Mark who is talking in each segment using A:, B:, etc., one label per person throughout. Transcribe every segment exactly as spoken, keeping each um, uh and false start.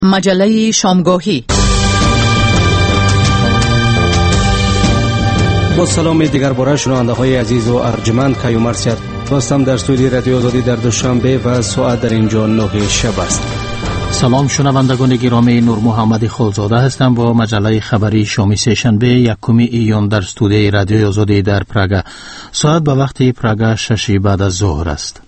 A: مجله شامگاهی.
B: با سلام دیگر باره شنونده های عزیز و ارجمند که مرسید هستم در استودیو رادیو آزادی در دوشنبه و ساعت در اینجا نه شب است.
C: سلام شنوندگان گرامی، نور محمد خالزاده هستم با مجله خبری شامی سه‌شنبه یکم ایون در استودیو رادیو آزادی در پراگ. ساعت به وقت پراگ شش بعد از ظهر است.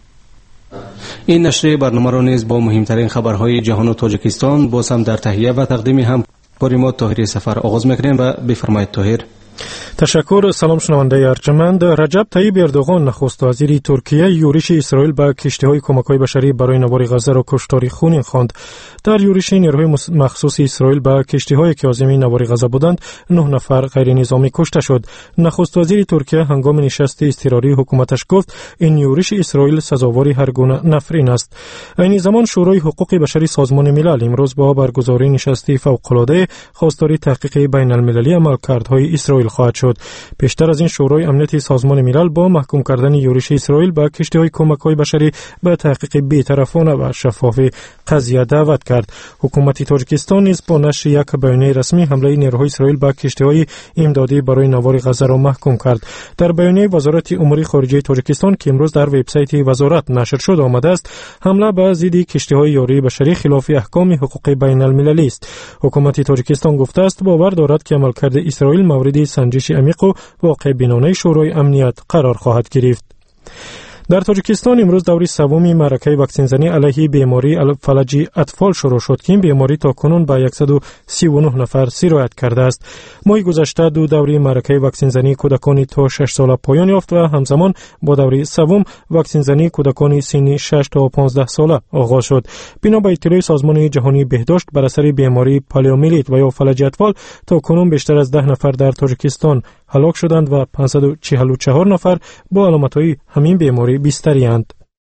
B: این نشر برنامه را نیز با مهمترین خبرهای جهان و تاجیکستان باز هم در تهیه و تقدیم هم کاری ما طاهری سفر آغاز میکنیم و بفرمایید طاهر.
D: تشکر. سلام شنونده ارجمند. رجب طیب اردوغان نخست وزیر ترکیه یورش اسرائیل به کشتی‌های کمک‌های بشری برای نوار غزه را کشتاری خونین خواند. در یورش نیروهای مخصوص اسرائیل به کشتی‌هایی که عازم نوار غزه بودند نه نفر غیر نظامی کشته شد. نخست وزیر ترکیه هنگام نشست اضطراری حکومتش گفت این یورش اسرائیل سزاوار هر گونه نفرین است. این زمان شورای حقوق بشری سازمان ملل امروز با برگزاری نشستی فوق‌العاده خواستار تحقیق بین‌المللی عملکردهای اسرائیل خواهد شد. پیشتر از این شورای امنیتی سازمان ملل با محکوم کردن یورش اسرائیل به کشتی‌های کمک‌های بشری به تحقیق بی‌طرفانه و شفاف قضیه دعوت کرد. حکومت تاجیکستان نیز با نشر یک بیانیه رسمی حمله نیروهای اسرائیل به کشتی‌های امدادی برای نوار غزه را محکوم کرد. در بیانیه وزارت امور خارجه تاجیکستان که امروز در وبسایت وزارت نشر شد آمده است حمله به ضد کشتی‌های یاری بشری خلاف احکام حقوق بین‌المللی است. حکومت تاجیکستان گفته است باور دارد که عملکرد اسرائیل مورد سنجش عمیق و واقع بینانه شورای امنیت قرار خواهد گرفت. در تاجیکستان امروز دوره سوم معرکه واکسن زنی علیه بیماری فلج اطفال شروع شد که این بیماری تا کنون به صد و سی و نه نفر سرایت کرده است. ماه گذشته دو دوره معرکه واکسن زنی کودکان تا شش ساله پایان یافت و همزمان با دوره سوم واکسن زنی کودکان سن شش تا پانزده ساله آغاز شد. بنا به اطلاع سازمان جهانی بهداشت بر اثر بیماری پالیومیلیت و یا فلج اطفال تا کنون بیشتر از ده نفر در تاجیکستان هلاک شدند و پانصد و چهل و چهار نفر با علامت‌های همین بیماری بستری‌اند.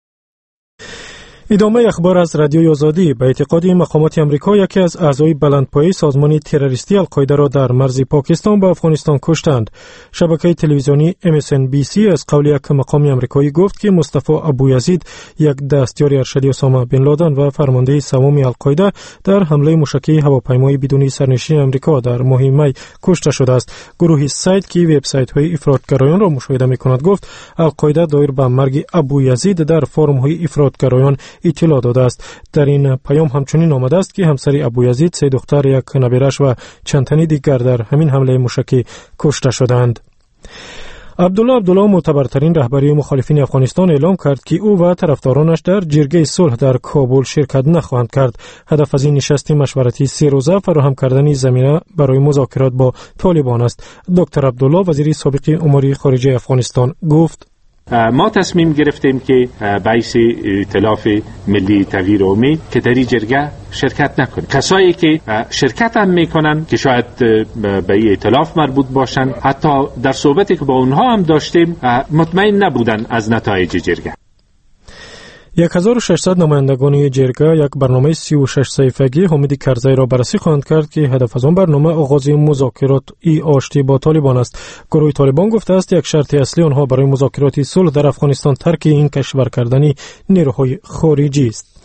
D: ادامه اخبار از رادیوی آزادی. به اعتقاد مقامات آمریکا یکی از اعضای بلندپایه سازمان تروریستی القاعده را در مرز پاکستان با افغانستان کشتند. شبکه تلویزیونی ام اس ان بی سی از قول یک مقام آمریکایی گفت که مصطفی ابویزید یک دستیار ارشدی اسامه بن لادن و فرمانده سوم القاعده در حمله موشکی هواپیمای بدون سرنشین آمریکا در ماه می کشته شده است. گروه سایت که وبسایت‌های افراطگرایان را مشاهده می‌کند گفت القاعده دایر به مرگ ابویزید در فرم‌های افراطگرایان اطلاع داده است. در این پیام همچنین آمده است که همسر ابویزید، سه دختر، یک نوه‌اش و چند تن دیگر در همین حمله موشکی کشته شدند. عبدالله عبدالله معتبرترین رهبری مخالفین افغانستان اعلام کرد که او و طرفدارانش در جرگه صلح در کابل شرکت نخواهند کرد. هدف از این نشست مشورتی سه روزه فراهم کردن زمینه برای مذاکرات با طالبان است. دکتر عبدالله وزیر سابق امور خارجه افغانستان گفت
E: ما تصمیم گرفتیم که باعث ائتلاف ملی تغییر و امید که در این جرگه شرکت نکنیم. کسایی که شرکت هم میکنن که شاید به ائتلاف مربوط باشن، حتی در صحبتی که با اونها هم داشتیم مطمئن نبودن از نتایج جرگه.
D: هزار و ششصد نمایندگان جرگه یک برنامه سی و شش صفحه‌ای حامد کرزی را بررسی خواهند کرد که هدف از آن برنامه آغاز مذاکرات ای آشتی با طالبان است. گروه طالبان گفته است یک شرط اصلی آنها برای مذاکرات صلح در افغانستان ترک این کشور کردن نیروهای خارجی است.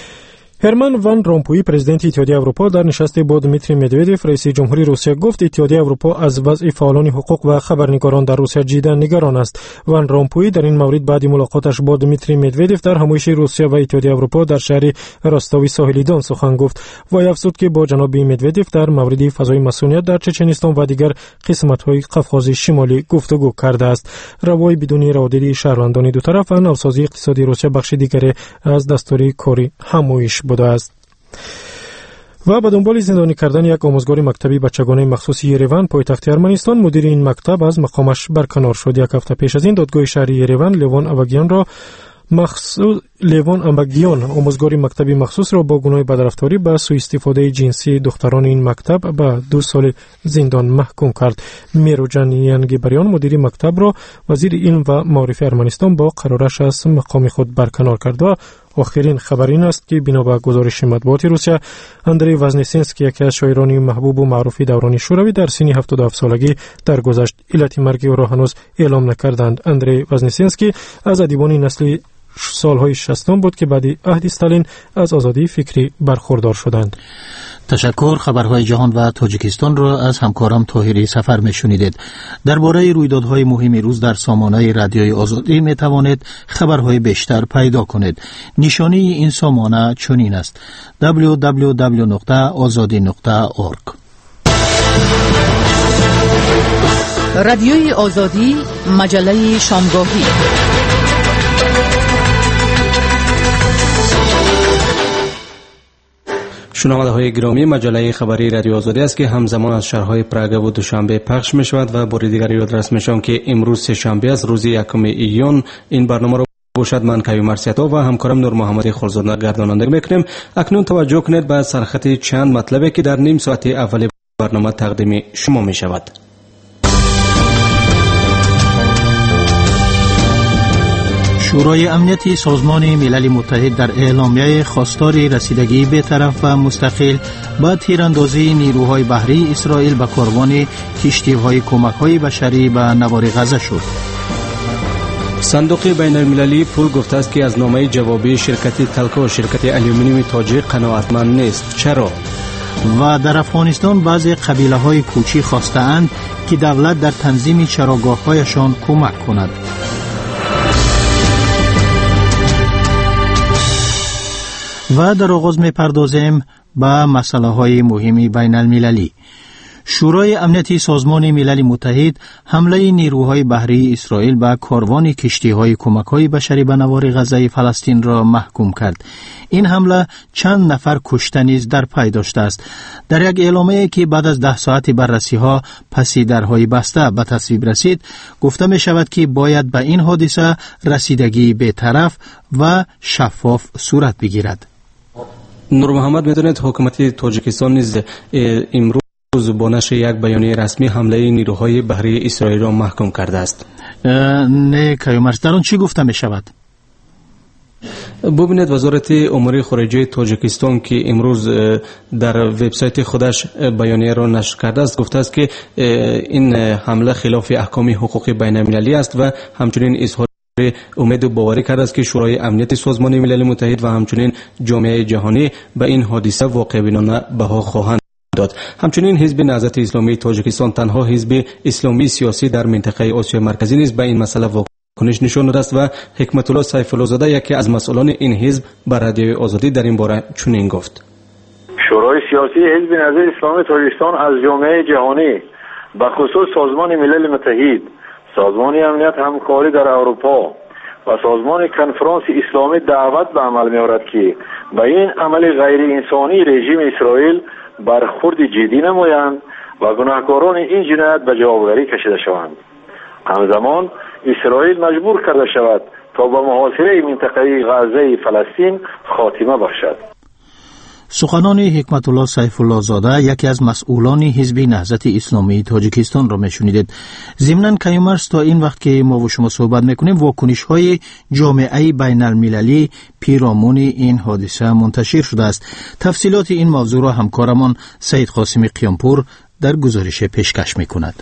D: هرمن وان رومپوی پرزیدنت اتحادیه اروپا در نشست با دمیتری مدودوف رئیس جمهوری روسیه گفت اتحادیه اروپا از وضع فعالان حقوق و خبرنگاران در روسیه جدی نگران است. وان رومپوی در این مورد بعد ملاقاتش با دمیتری مدودوف در همایش روسیه و اتحادیه اروپا در شهر راستاوی ساحلی دون سخن گفت. وی افزود که با جناب مدودوف در مورد فضای مسئولیت در چچنستان و دیگر قسمت‌های قفقاز شمالی گفتگو کرده است. روای بدون روادید شهروندان دو طرف و نوسازی اقتصادی روسیه بخش دیگری از دستور کاری همایش بوده است. و به دنبال زندانی کردن یک آموزگار مکتبی بچگانه مخصوص یریوان پایتخت ارمنستان مدیر این مکتب از مقامش برکنار شد. یک هفته پیش از این دادگاه شهری یریوان لیوان اوگیان را مخصوص لیوان امبگیان آموزگار مکتبی مخصوص را با گناه بدرفتاری به سوء استفاده جنسی دختران این مکتب به دو سال زندان محکوم کرد. میروجان ینگیبریان مدیر مکتب را وزیر علم و معارف ارمنستان با قرارش از مقام خود برکنار کرد. و آخرین خبر این است که بنا به گزارش مطبوعات روسیه اندری وزنسینسکی یکی از شاعران محبوب و معروف دوران شوروی در سن هفتاد و هفت سالگی درگذشت. علت مرگ او را هنوز اعلام نکردند. اندری وزنسینسکی از ادیبان نسل سالهای شصتم بود که بعد عهد استالین از آزادی فکری برخوردار شدند.
C: تشکر. خبرهای جهان و تاجیکستان را از همکارم طاهری سفر میشنیدید. درباره رویدادهای مهم روز در سامانه رادیوی آزادی می توانید خبرهای بیشتر پیدا کنید. نشانی این سامانه چنین است: دبلیو دبلیو دبلیو نقطه آزادی نقطه اورگ.
A: رادیوی آزادی، مجله شامگاهی.
B: شنونده های گرامی، مجله خبری رادیو آزادی است که همزمان از شهرهای پراگ و دوشنبه پخش می شود و بار دیگر یادرس می شوم که امروز سه شنبه است، روز یکم ایون. این برنامه را باشد من کیومرث مرسیتا و همکارم نور محمد خلزاده گردانندگی میکنیم. اکنون توجه کنید به سرخط چند مطلبی که در نیم ساعت اول برنامه تقدیم شما می شود.
C: شورای امنیتی سازمان ملل متحد در اعلامیه خواستار رسیدگی بی‌طرف و مستقل با تیراندازی نیروهای بحری اسرائیل به کاروان کشتی‌های کمک‌های بشری به نوار غزه شد.
B: صندوق بین المللی پول گفته است که از نامه جوابی شرکت تلکو و شرکت آلومینیوم تاجیک قناعتمند نیست. چرا؟
C: و در افغانستان بعضی قبیله‌های کوچی خواسته‌اند که دولت در تنظیم چراگاه‌هایشان کمک کند. و در آغاز می پردازیم به مسئله های مهمی بین المللی. شورای امنیتی سازمان ملل متحد حمله نیروهای بحری اسرائیل به کاروان کشتی‌های کمک‌های بشری به نوار غزه فلسطین را محکوم کرد. این حمله چند نفر کشته نیز در پی داشته است. در یک اعلامیه‌ای که بعد از ده ساعت بررسی‌ها پسی درهای بسته به تصویب رسید، گفته می شود که باید به این حادثه رسیدگی بی‌طرف و شفاف صورت بگیرد.
B: نور محمد، می‌دانید حکومت تاجیکستان نیز امروز با نشر یک بیانیه رسمی حمله نیروهای بحری اسرائیل را محکوم کرده است.
C: نه کیومرث، در آن چی گفته می شود؟
B: ببینید، وزارت امور خارجه تاجیکستان که امروز در وبسایت خودش بیانیه را نشر کرده است، گفته است که این حمله خلاف احکام حقوقی بین المللی است و همچنین اظهار امید و باوری کرده است که شورای امنیت سازمان ملل متحد و همچنین جامعه جهانی به این حادثه واقع‌بینانه بها خواهند داد. همچنین حزب نهضت اسلامی تاجیکستان، تنها حزب اسلامی سیاسی در منطقه آسیا مرکزی نیز به این مسئله واکنش نشان داده است و حکمت الله سیف الله زاده، یکی از مسئولان این حزب، بر رادیوی آزادی در این باره چنین گفت:
F: شورای سیاسی حزب نهضت اسلامی تاجیکستان از جامعه جهانی به خصوص سازمان ملل متحد، سازمان امنیت همکاری در اروپا و سازمان کنفرانس اسلامی دعوت به عمل می‌آورد که به این عمل غیر انسانی رژیم اسرائیل برخورد جدی نمایند و گناهکاران این جنایت به جوابگری کشیده شوند. همزمان اسرائیل مجبور کرده شود تا به محاصره منطقه غزه فلسطین خاتمه بخشد.
C: سخنان حکمت الله سیف الله زاده، یکی از مسئولان حزب نهضت اسلامی تاجیکستان را میشنیدید. ضمناً کیومرث، تا این وقت که ما و شما صحبت میکنیم واکنش های جامعه بین المللی پیرامون این حادثه منتشر شده است. تفصیلات این موضوع را همکارمان سید قاسمی قیامپور در گزارش پیشکش میکند.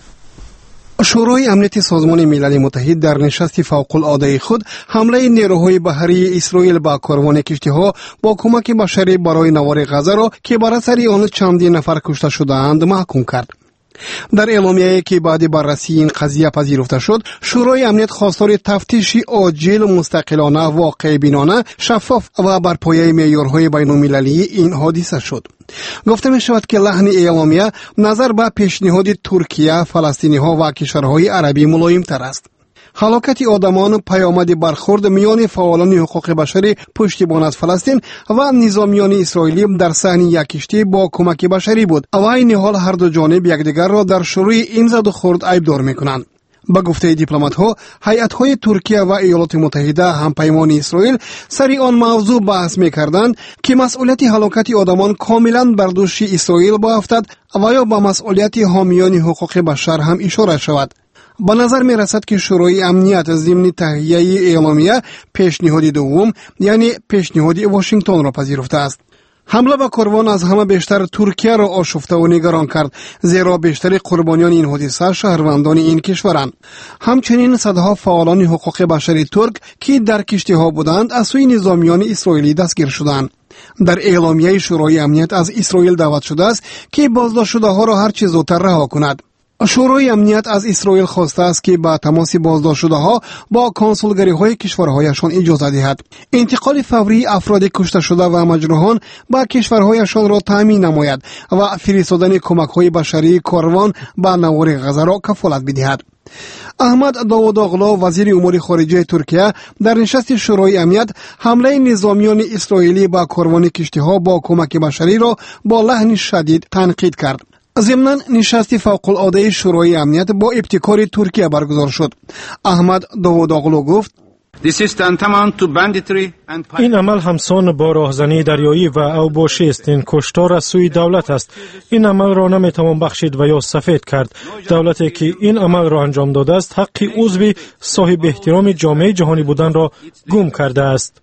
G: شورای امنیت سازمان ملل متحد در نشست فوق العاده خود حمله نیروهای بحری اسرائیل به کاروان کشتی‌ها با کمک بشری برای نوار غزه را که بر اثر آن چندین نفر کشته شده‌اند محکوم کرد. در اعلامیه‌ای که بعد بررسی این قضیه پذیرفته شد، شورای امنیت خواستار تفتیش عاجل، مستقلانه، واقع بینانه، شفاف و بر پایه معیارهای بین‌المللی این حادثه شد. گفته می شود که لحن اعلامیه نظر به پیشنهاد ترکیه، فلسطینی‌ها و کشورهای عربی ملایم تر است. هلاکت آدمان پیامد برخورد میان فعالان حقوق بشری پشتیبان از فلسطین و نظامیان اسرائیلی در صحن یک کشتی با کمک بشری بود و این حال هر دو جانب یکدیگر را در شروع این زد و خورد عیبدار میکنند. با گفته دیپلمات‌ها، هیئت‌های ترکیه و ایالات متحده همپیمان اسرائیل سر آن موضوع بحث می‌کردند که مسئولیت هلاکت آدمان کاملاً بر دوش اسرائیل بافتد و یا به مسئولیت حامیان حقوق بشر هم اشاره شود. به نظر می رسد که شورای امنیت ضمن تهیه اعلامیه پیشنهاد دوم، یعنی پیشنهاد واشنگتن را پذیرفته است. حمله به کاروان از همه بیشتر ترکیه را آشفته و نگران کرد، زیرا بیشتر قربانیان این حادثه شهروندان این کشورند. همچنین صدها فعالان حقوق بشری ترک که در کشتی ها بودند از سوی نظامیان اسرائیلی دستگیر شدند. در اعلامیه شورای امنیت از اسرائیل دعوت شده است که بازداشت شده ها را هر چه زودتر رها کند. شورای امنیت از اسرائیل خواسته است که با تماس بازداشت شده ها با کنسولگری های کشورهایشان اجازه دهد. انتقال فوری افراد کشته شده و مجروحان به کشورهایشان را تامین نماید و فرستادن کمک های بشری کاروان به نوار غزه را کفالت بدهد. احمد داود اغلا وزیر امور خارجه ترکیه در نشست شورای امنیت حمله نظامیان اسرائیلی به کاروان کشتی ها با کمک بشری را با لحن شدید تنقید کرد. ضمناً نشست فوق العاده شورای امنیت با ابتکار ترکیه برگزار شد. احمد داود اغلا گفت:
D: این عمل همسان با راهزنی دریایی و اوباشی است. این کشتار از سوی دولت است. این عمل را نمیتوان بخشید و یا سفید کرد. دولتی که این عمل را انجام داده است حق عضو صاحب احترام جامعه جهانی بودن را گم کرده است.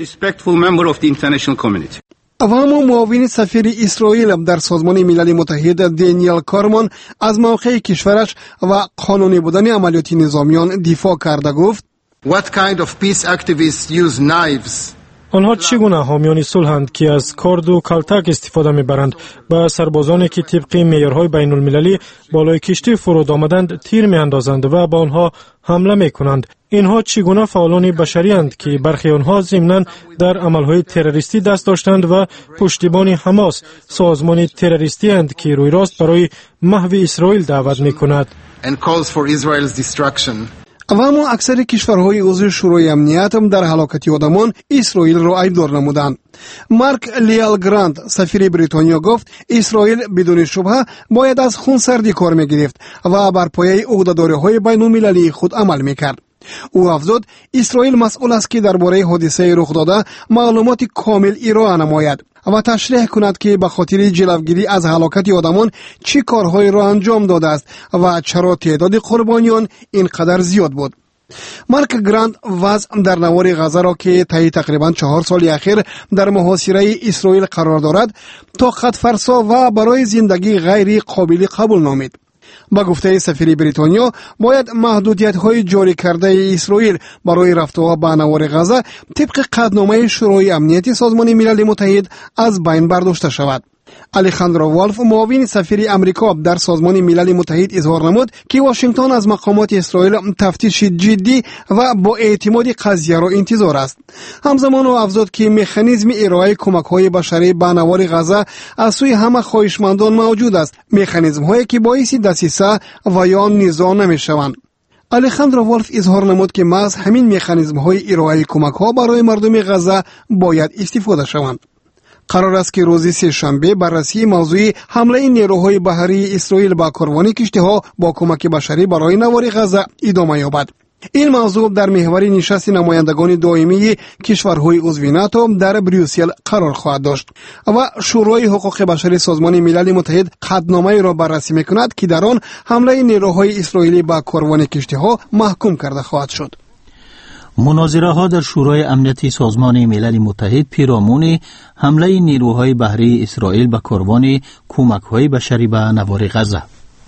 G: و اما معاون سفیر اسرائیل در سازمان ملل متحد دانیل کارمان از موقع کشورش و قانونی بودن عملیات نظامیان دفاع کرده گفت:
H: What kind of peace activists use knives?
D: آنها چگونه حامیان صلحند که از کارد و کلتک استفاده میبرند؟ به سربازانی که طبق معیارهای بین المللی بالای کشتی فرود آمدند تیر میاندازند و به آنها حمله میکنند. اینها چگونه فعالان بشری اند که برخی آنها ضمناً در عملهای تروریستی دست داشتند و پشتیبان حماس، سازمان تروریستی اند که روی راست برای محو اسرائیل دعوت میکند.
H: And calls for Israel's destruction.
G: و اما اکثر کشورهای عضو شورای امنیت در هلاکت آدمان اسرائیل را عیبدار نمودند. مارک لیال گراند سفیر بریتانیا گفت اسرائیل بدون شبهه باید از خونسردی کار میگرفت و بر پایه عهده‌داری‌های بین المللی خود عمل میکرد. او افزود اسرائیل مسئول است که درباره حادثه رخ داده معلومات کامل ارائه نماید و تشریح کند که به خاطر جلوگیری از هلاکت آدمان چه کارهایی را انجام داده است و چرا تعداد قربانیان اینقدر زیاد بود. مارک گراند وضع در نوار غزه را که طی تقریبا چهار سال اخیر در محاصره اسرائیل قرار دارد طاقت فرسا و برای زندگی غیر قابل قبول نامید. با گفته سفیر بریتانیا باید محدودیت‌های جاری کرده اسرائیل برای رفت و به نوار غزه طبق قطعنامه شورای امنیت سازمان ملل متحد از بین برداشته شود. الیخاندرو والف معاون سفیر امریکا در سازمان ملل متحد اظهار نمود که واشنگتن از مقامات اسرائیل تفتیش جدی و با اعتماد قضیه را انتظار است. همزمان او افزود که مکانیزم ارائه کمک‌های بشری به نوار غزه از سوی همه خواهشمندان موجود است، مکانیزم‌هایی که باعث دسیسه و یا نزاع نمی‌شوند. الیخاندرو والف اظهار نمود که محض همین مکانیزم‌های ارائه کمک‌ها برای مردم غزه باید استفاده شوند. قرار است که روز سه‌شنبه بررسی موضوع حمله نیروهای بحری اسرائیل به کاروان کشتی‌ها با کمک بشری برای نوار غزه ادامه یابد. این موضوع در محور نشست نمایندگان دائمی کشورهای عضو ناتو در بریوسل قرار خواهد داشت و شورای حقوق بشر سازمان ملل متحد قطعنامه را بررسی می‌کند که در آن حمله نیروهای اسرائیلی به کاروان کشتی‌ها محکوم کرده خواهد شد.
C: مناظره ها در شورای امنیتی سازمان ملل متحد پیرامون حمله نیروهای بحری اسرائیل به کاروان کمک های بشری به نوار غزه.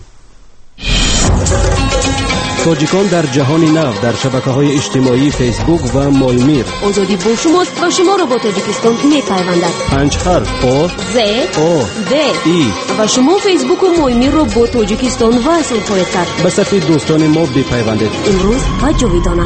B: تاجیکان در جهان نو در شبکه‌های اجتماعی فیسبوک و مایمیر.
I: آزادی با شماست و شما را با تاجیکستان می‌پیوندد.
B: پنج حرف او
I: ز
B: او
I: د
B: ای
I: و شما فیسبوک و مایمیر را با تاجیکستان وصل خواهید کرد.
B: به صفحه دوستان ما بپیوندید.
I: امروز و جاویدانه.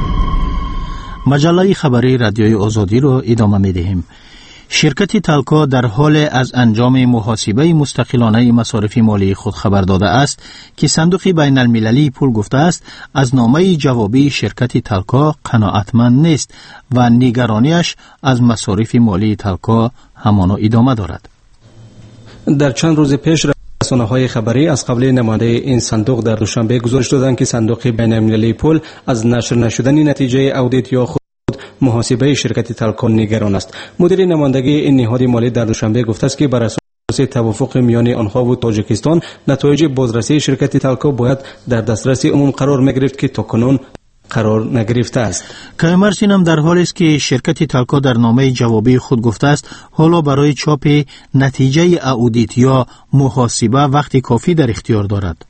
C: مجله خبری رادیوی آزادی را ادامه می‌دهیم. شرکت تلکا در حال از انجام محاسبه مستقلانه مصارف مالی خود خبر داده است که صندوق بین المللی پول گفته است از نامه جوابی شرکت تلکا قناعتمند نیست و نگرانیش از مصارف مالی تلکا همانا ادامه دارد.
B: در چند روز پیش رسانه‌های خبری از قبل نماینده این صندوق در دوشنبه گزارش دادند که صندوق بین المللی پول از نشر نشدن نتیجه اودیت یا محاسبه شرکت تلکا نگران است. مدیر نمایندگی این نهاد مالی در دوشنبه گفته است که بر اساس توافق میان آنها و تاجیکستان نتایج بازرسی شرکت تلکا باید در دسترس عموم قرار می‌گرفت که تاکنون قرار نگرفته است.
C: کایمرسین هم در حالی است که شرکت تالکو در نامه جوابی خود گفته است حالا برای چاپ نتیجه اودیت یا محاسبه وقت کافی در اختیار دارد.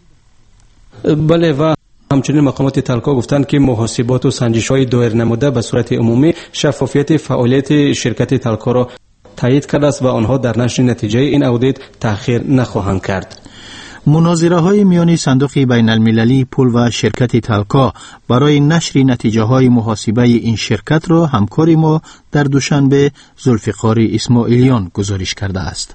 B: بله، و همچنین مقامات تالکو گفتند که محاسبات و سنجش‌های دایر نموده به صورت عمومی شفافیت فعالیت شرکت تالکو را تایید کرده است و آنها در نشر نتیجه این اودیت تأخیر نخواهند کرد.
C: مناظره های میان صندوق بین المللی پول و شرکت تالکو برای نشر نتیجه های محاسبه این شرکت را همکار ما در دوشنبه ذوالفقار اسماعیلیان گزارش کرده است.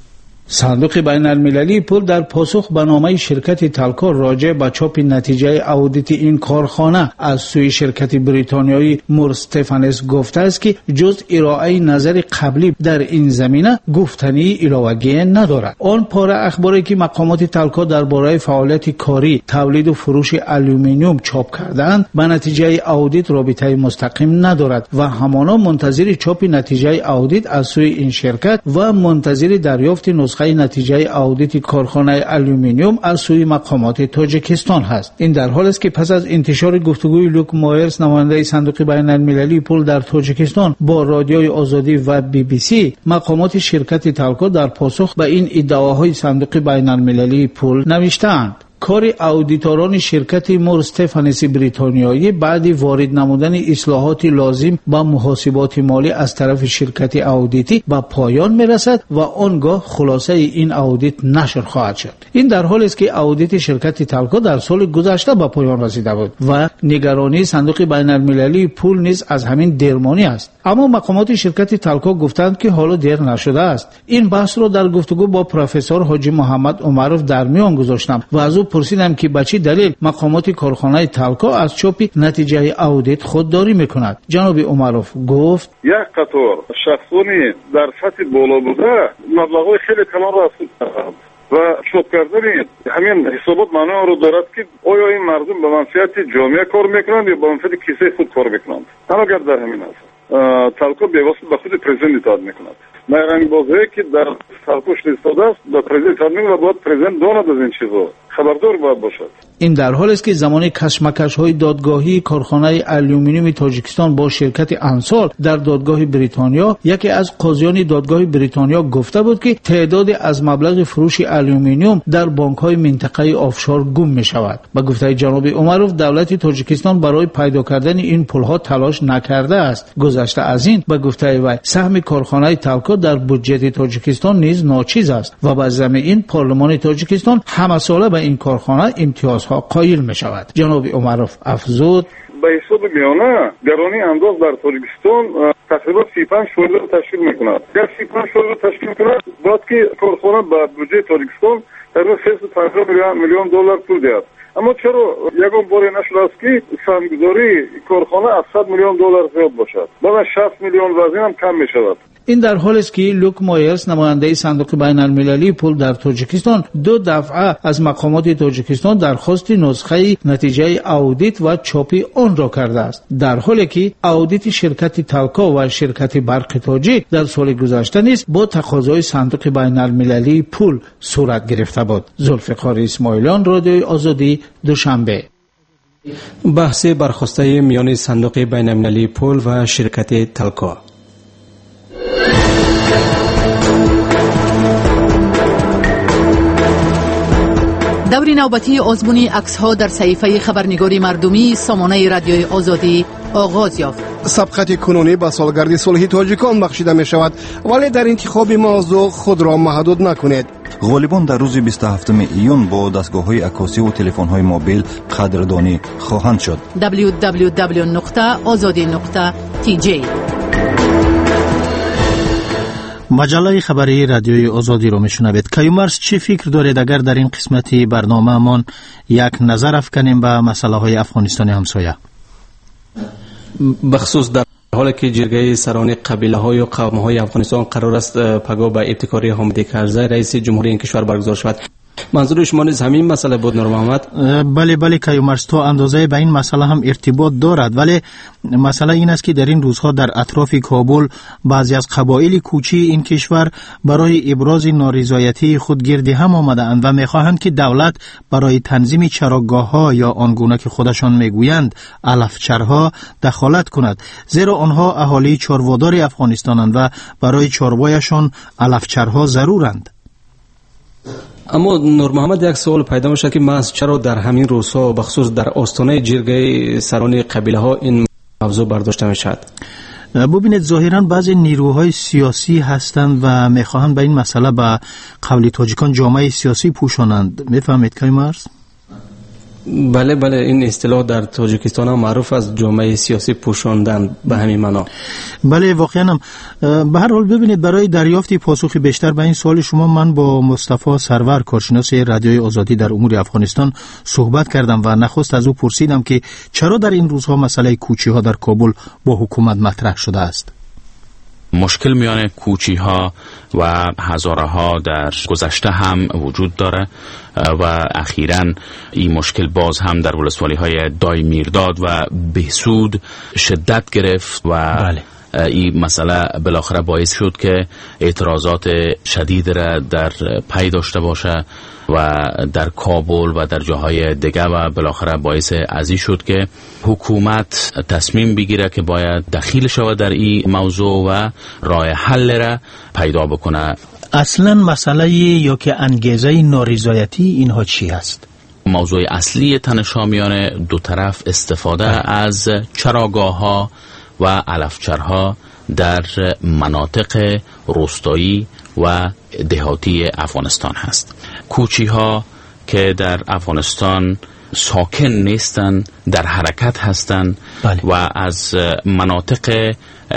J: صندوق بین المللی پول در پاسخ به نامه شرکت تالکو راجع به چاپ نتیجه اودیت این کارخانه از سوی شرکت بریتانیایی مور استفانس گفته است که جز ارائه نظر قبلی در این زمینه گفتنی علاوه‌ای ندارد. آن پاره اخباری که مقامات تالکو درباره فعالیت کاری تولید و فروش آلومینیوم چاپ کردند به نتیجه اودیت رابطه مستقیم ندارد و همانا منتظر چاپ نتیجه اودیت از سوی این شرکت و منتظر دریافت نسخه نتیجه اودیت کارخانه آلومینیوم از سوی مقامات تاجیکستان هست. این در حالی است که پس از انتشار گفتگوی لوک مایرز نماینده صندوق بین المللی پول در تاجیکستان با رادیوی آزادی و بی بی سی، مقامات شرکت تالکو در پاسخ به این ادعاهای صندوق بین المللی پول نوشتند کار اودیتوران شرکت مور استفانس بریتانیایی بعد وارد نمودن اصلاحات لازم با محاسبات مالی از طرف شرکت اودیتی به پایان میرسد و آنگاه خلاصه این اودیت نشر خواهد شد. این در حالی است که اودیت شرکت تالکو در سال گذشته به پایان رسیده بود و نگرانی صندوق بین المللی پول نیز از همین درمانی است. اما مقامات شرکت تالکو گفتند که حالا دیر نشده است. این بحث را در گفتگو با پروفسور حاجی محمد عمروف در میان گذاشتم و از او پرسیدم که به چه دلیل مقامات کارخانه تالکو از چاپ نتیجه اودیت خودداری میکند. جناب عمروف گفت
K: یک قطار شخصانی در سطح بالا بوده مبلغ‌های خیلی کلان را افزود کردند و چاپ کردن همین حسابات معنی رو دارد که آیا این مردم به منفعت جامعه کار میکنند یا به منفعت کیسه خود کار میکنند. همه در همین است. تالکو بی‌واسطه به خود پرزیدنت اطاعت میکند. رنگ بازی که در تالکوش ایستاده است به پرزیدنت اطاعت میکند و باید پرزیدنت داند از این چیزا خبردار باید باشد.
J: این در حالی است که زمان کشمکش های دادگاهی کارخانه آلومینیوم تاجیکستان با شرکت انصار در دادگاه بریتانیا، یکی از قاضیان دادگاه بریتانیا گفته بود که تعداد از مبلغ فروش آلومینیوم در بانک های منطقه آفشور گم می شود. با گفته جناب عمروف دولت تاجیکستان برای پیدا کردن این پول ها تلاش نکرده است. گذشته از این با گفته وی سهم کارخانه تالکو در بودجه تاجیکستان نیز ناچیز است و با ضمن این پارلمان تاجیکستان همه ساله به این کارخانه امتیازها قائل می شود. جناب عمروف افزود
K: به حساب میانه گرانی انداز در تاجیکستان تقریبا سی و پنج فیصد را تشکیل میکند. گر سی و پنج فیصد را تشکیل کند باید که کارخانه به بودجه تاجیکستان تقریبا سیصد و پنجاه میلیون دلار پول دهد. اما چرا یگان باری نشده است که سهمگذاری کارخانه از صد میلیون دلار زیاد باشد؟ بعد شصت میلیون وزن هم کم می شود.
J: این در حالی است که لوک مایرز نماینده صندوق بین المللی پول در تاجیکستان دو دفعه از مقامات تاجیکستان درخواست نسخه نتیجه اودیت و چاپی آن را کرده است، در حالی که اودیت شرکت تالکو و شرکت برق تاجیک در سال گذشته نیز با تقاضای صندوق بین المللی پول صورت گرفته بود. ذوالفقار اسماعیلیان، رادیوی آزادی، دوشنبه.
B: بحث برخاسته میان صندوق بین المللی پول و شرکت تالکو.
A: دور نوبتی آزمون عکس‌ها در صحیفه خبرنگاری مردمی سامانه رادیوی آزادی آغاز یافت.
G: سبقت کنونی به سالگرد صلح تاجیکان بخشیده می شود، ولی در انتخاب موضوع خود را محدود نکنید.
L: غالبان در روز بیست و هفتم ایون با دستگاه‌های عکاسی و تلفن‌های موبیل قدردانی خواهند شد.
A: دبلیو دبلیو دبلیو نقطه آزادی نقطه تی جی.
C: مجله خبری رادیوی آزادی رو میشنوید. کیومرس چی فکر دارید اگر در این قسمتی برنامه‌مان یک نظر افکنیم به مسئله های افغانستان همسایه؟
B: بخصوص در حالی که جرگه سران قبیله های و قوم های افغانستان قرار است پگاه به ابتکاری حامد کرزی رئیس جمهوری این کشور برگزار شود، منظور شما نیز همین مسئله بود نور محمد؟
C: بله بله کیومرث، تو اندازه به این مسئله هم ارتباط دارد، ولی مسئله این است که در این روزها در اطراف کابل بعضی از قبایل کوچی این کشور برای ابراز نارضایتی خود گرد هم آمده‌اند و می‌خواهند که دولت برای تنظیم چراگاه‌ها یا آنگونه که خودشان میگویند علفچرها دخالت کند، زیرا آنها اهالی چاروادار افغانستانند و برای چاروایشان علفچرها ضرورند.
B: اما نور محمد، یک سوال پیدا میشه که محض چرا در همین روزها بخصوص در آستانه جرگه سران قبیله ها این موضوع برداشته میشد؟
C: ببینید، ظاهرا بعضی نیروهای سیاسی هستند و میخواهند به این مسئله به قول تاجیکان جامعه سیاسی پوشانند. میفهمید کیومرث؟
B: بله بله، این اصطلاح در تاجیکستان هم معروف از جامعه سیاسی پوشاندن به همین معنا.
C: بله واقعا هم. به هر حال ببینید، برای دریافت پاسخی بیشتر به این سوال شما من با مصطفی سرور، کارشناس رادیوی آزادی در امور افغانستان صحبت کردم و نخست از او پرسیدم که چرا در این روزها مسئله کوچی ها در کابل با حکومت مطرح شده است.
M: مشکل میان کوچی ها و هزاره ها در گذشته هم وجود داره و اخیراً این مشکل باز هم در ولسوالی های دای میرداد و بهسود شدت گرفت و بله. این مسئله بالاخره باعث شد که اعتراضات شدید را در پی داشته باشه و در کابل و در جاهای دیگه و بالاخره باعث ازی شد که حکومت تصمیم بگیره که باید دخیل شود در این موضوع و راه حل را پیدا بکنه.
C: اصلا مسئله یا که انگیزه نارضایتی اینها چی هست؟
M: موضوع اصلی تنش‌آمیان دو طرف استفاده از چراگاه‌ها و علفچرها در مناطق روستایی و دهاتی افغانستان هست. کوچی ها که در افغانستان ساکن نیستن، در حرکت هستند و از مناطق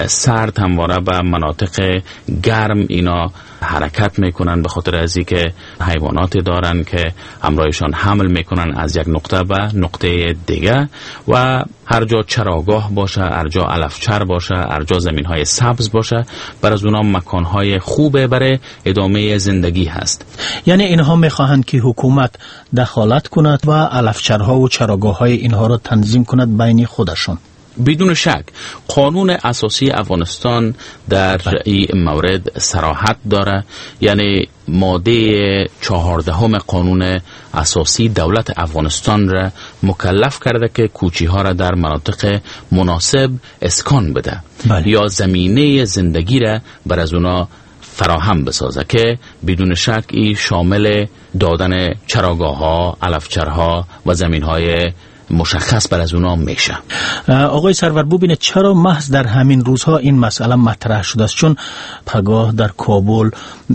M: سرد همواره به مناطق گرم اینا حرکت میکنن، به خاطر از اینکه حیواناتی دارن که همراهشان حمل میکنن از یک نقطه به نقطه دیگه و هر جا چراگاه باشه، هر جا علفچر باشه، هر جا زمین های سبز باشه، بر از اونا مکان های خوبه برای ادامه زندگی هست.
C: یعنی اینها میخواهند که حکومت دخالت کند و علفچرها و چراگاه های اینها را تنظیم کند بین خودشون.
M: بدون شک قانون اساسی افغانستان در این مورد صراحت داره، یعنی ماده چهاردهم قانون اساسی دولت افغانستان را مکلف کرده که کوچی ها را در مناطق مناسب اسکان بده بله. یا زمینه زندگی را بر از اونا فراهم بسازه که بدون شک این شامل دادن چراگاه ها، علفچرها و زمین های مشخص بر از اونا میشه.
C: آقای سرور ببینید، چرا محض در همین روزها این مسئله مطرح شده است؟ چون پگاه در کابل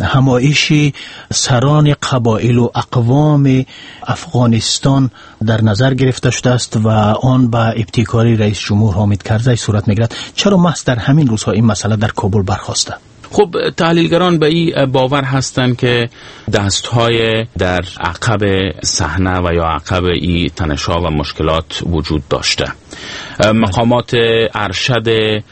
C: همایشی سران قبایل و اقوام افغانستان در نظر گرفته شده است و آن به ابتکاری رئیس جمهور حامد کرزی صورت میگیرد. چرا محض در همین روزها این مسئله در کابل برخاسته؟
M: خب تحلیلگران به این باور هستند که دستهای در عقب صحنه و یا عقب این تنش‌ها و مشکلات وجود داشته. مقامات ارشد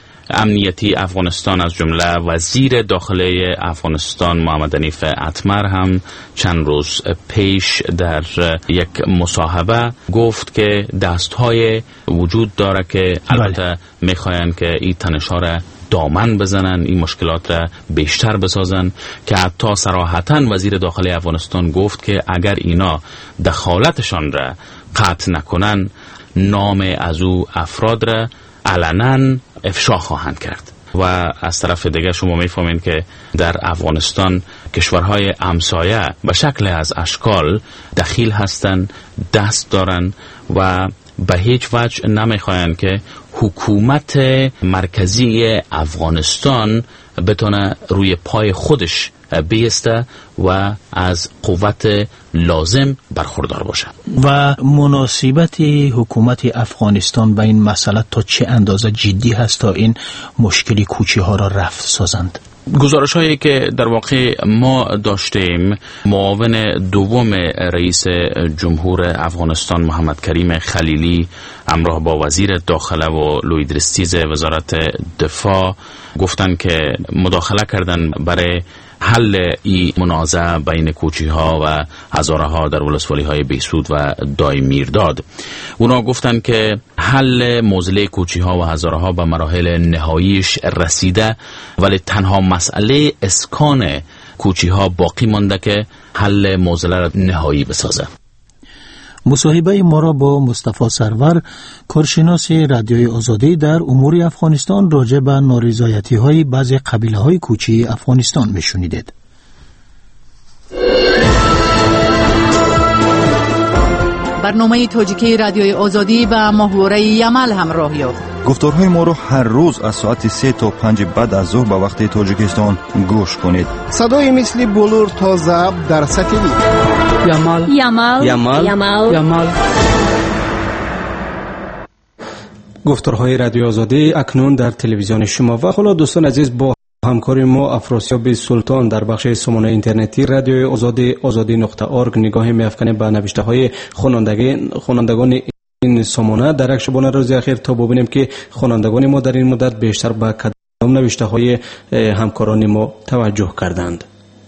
M: امنیتی افغانستان از جمله وزیر داخله افغانستان محمد حنیف اتمر هم چند روز پیش در یک مصاحبه گفت که دستهای وجود داره که البته میخواین که این تنش‌ها را دامن بزنن، این مشکلات را بیشتر بسازن، که حتی صراحتاً وزیر داخلی افغانستان گفت که اگر اینا دخالتشان را قطع نکنن نام از او افراد را علنا افشا خواهند کرد. و از طرف دیگه شما میفهمین که در افغانستان کشورهای همسایه به شکل از اشکال دخیل هستند، دست دارن و به هیچ وجه نمیخواین که حکومت مرکزی افغانستان بتونه روی پای خودش بیسته و از قوت لازم برخوردار باشه.
C: و مناسبت حکومت افغانستان به این مسئله تا چه اندازه جدی هست تا این مشکلی کوچی ها را رفع سازند؟
M: گزارش هایی که در واقع ما داشتیم، معاون دوم رئیس جمهور افغانستان محمد کریم خلیلی همراه با وزیر داخله و لوید رستیز وزارت دفاع گفتن که مداخله کردن برای حل این منازعه بین کوچی ها و هزاره ها در ولسوالی های بهسود و دای میرداد. اونا گفتن که حل موزله کوچی ها و هزاره ها به مراحل نهاییش رسیده، ولی تنها مسئله اسکان کوچی ها باقی مانده که حل موزله را نهایی بسازه.
C: مصاحبه ما را با مصطفی سرور، کارشناس رادیوی آزادی در امور افغانستان، راجع به نارضایتی های بعضی قبیله های کوچی افغانستان میشنیدید.
A: برنامه تاجیکی رادیوی آزادی به محوره یمل همراه یافت.
L: گفتارهای ما رو هر روز از ساعت سه تا پنج بعد از ظهر به وقت تاجیکستان گوش کنید.
G: صدای مثل بلور تا ضبط در سطحی
I: یمل یمل
B: یمل
I: یمل
B: یمل. گفتارهای رادیو آزادی اکنون در تلویزیون شما. و حالا دوستان عزیز، با همکار ما افراسیاب سلطان در بخش سامانه اینترنتی رادیو آزادی آزادی نقطه اورگ نگاهی می‌افکنیم به نوشته های خوانندگان این سامانه در یک شبانه روز اخیر، تا ببینیم که خوانندگان ما در این مدت بیشتر به کدام نوشته های همکاران ما توجه کردند.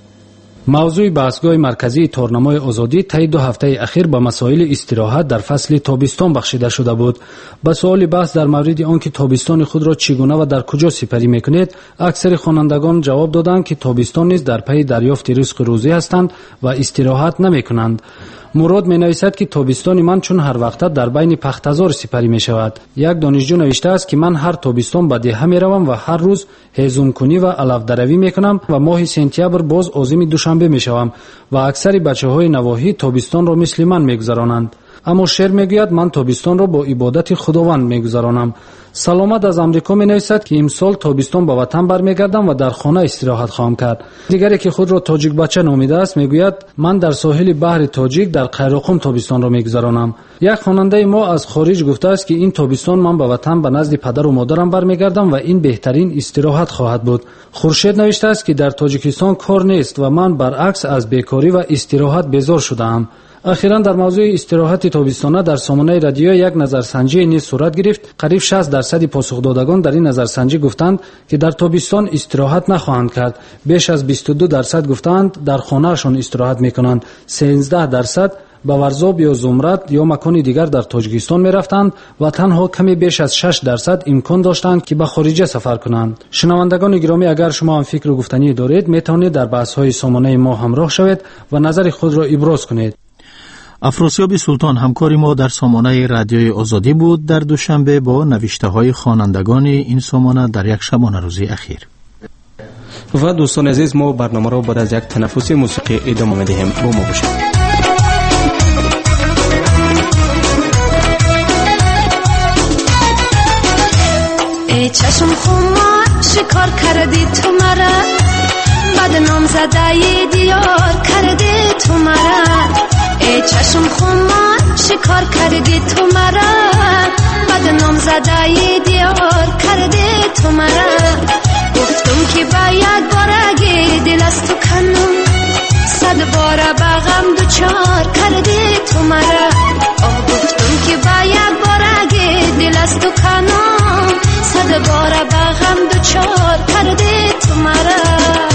N: موضوع بحثگاه مرکزی تورنمای آزادی طی دو هفته اخیر به مسائل استراحت در فصل تابستان بخشیده شده بود. به سوال بحث در مورد آنکه تابستان خود را چگونه و در کجا سپری میکنید، اکثر خوانندگان جواب دادند که تابستان نیز در پی دریافت رزق روزی هستند و استراحت نمیکنند. مراد می نویسد که تابستان من چون هر وقت در بین پختزار سپری می شود. یک دانشجو نوشته است که من هر تابستان به دهه می روم و هر روز هیزم کنی و علف دروی می کنم و ماه سپتامبر باز عازم دوشنبه می شوم و اکثر بچه های نواحی تابستان را مثل من می گذرانند. اما شعر می گوید من تابستان را با عبادت خداوند می گذرانم. سلامت از امریکا می نویسد که امسال تابستان به وطن برمیگردم و در خانه استراحت خواهم کرد. دیگری که خود را تاجیک بچه نامیده است میگوید من در ساحل بحر تاجیک در قیراقم تابستان را میگذرانم. یک خواننده ما از خارج گفته است که این تابستان من به وطن به نزد پدر و مادرم برمیگردم و این بهترین استراحت خواهد بود. خورشید نوشته است که در تاجیکستان کار نیست و من برعکس از بیکاری و استراحت بیزار شدم. اخیراً در موضوع استراحت تابستانه در سامانه رادیو یک نظرسنجی نیز صورت گرفت. قریب شصت درصد پاسخدادگان در این نظرسنجی گفتند که در تابستان استراحت نخواهند کرد. بیش از بیست و دو درصد گفتند در خانه‌شان استراحت می‌کنند. سیزده درصد به ورزاب یا زمرد یا مکان دیگر در تاجیکستان می‌رفتند و تنها کمی بیش از شش درصد امکان داشتند که به خارج سفر کنند. شنوندگان گرامی، اگر شما هم فکر و گفتنی دارید می‌توانید در بحث‌های سامانه ما همراه شوید و نظر خود را ابراز کنید.
C: افراسیاب سلطان همکار ما در سامانه رادیوی آزادی بود در دوشنبه با نوشته های خوانندگان این سامانه در یک شبانه روزی اخیر.
B: و دوستان عزیز، ما برنامه را بعد از یک تنفس موسیقی ادامه می‌دهیم. با ما باشید.
O: ای چشم خمار شکار کردی تو مرا، بدنام زده دیار کردی تو مرا. ای چشم خمار شکار کردی تو مرا، بدنام زده دیار کردی تو مرا. گفتم که باید بارگی دل از تو کنم، صد بار بغم دوچار کردی تو مرا. آه گفتم که باید بارگی دل از تو کنم، صد بار بغم دوچار کردی تو مرا.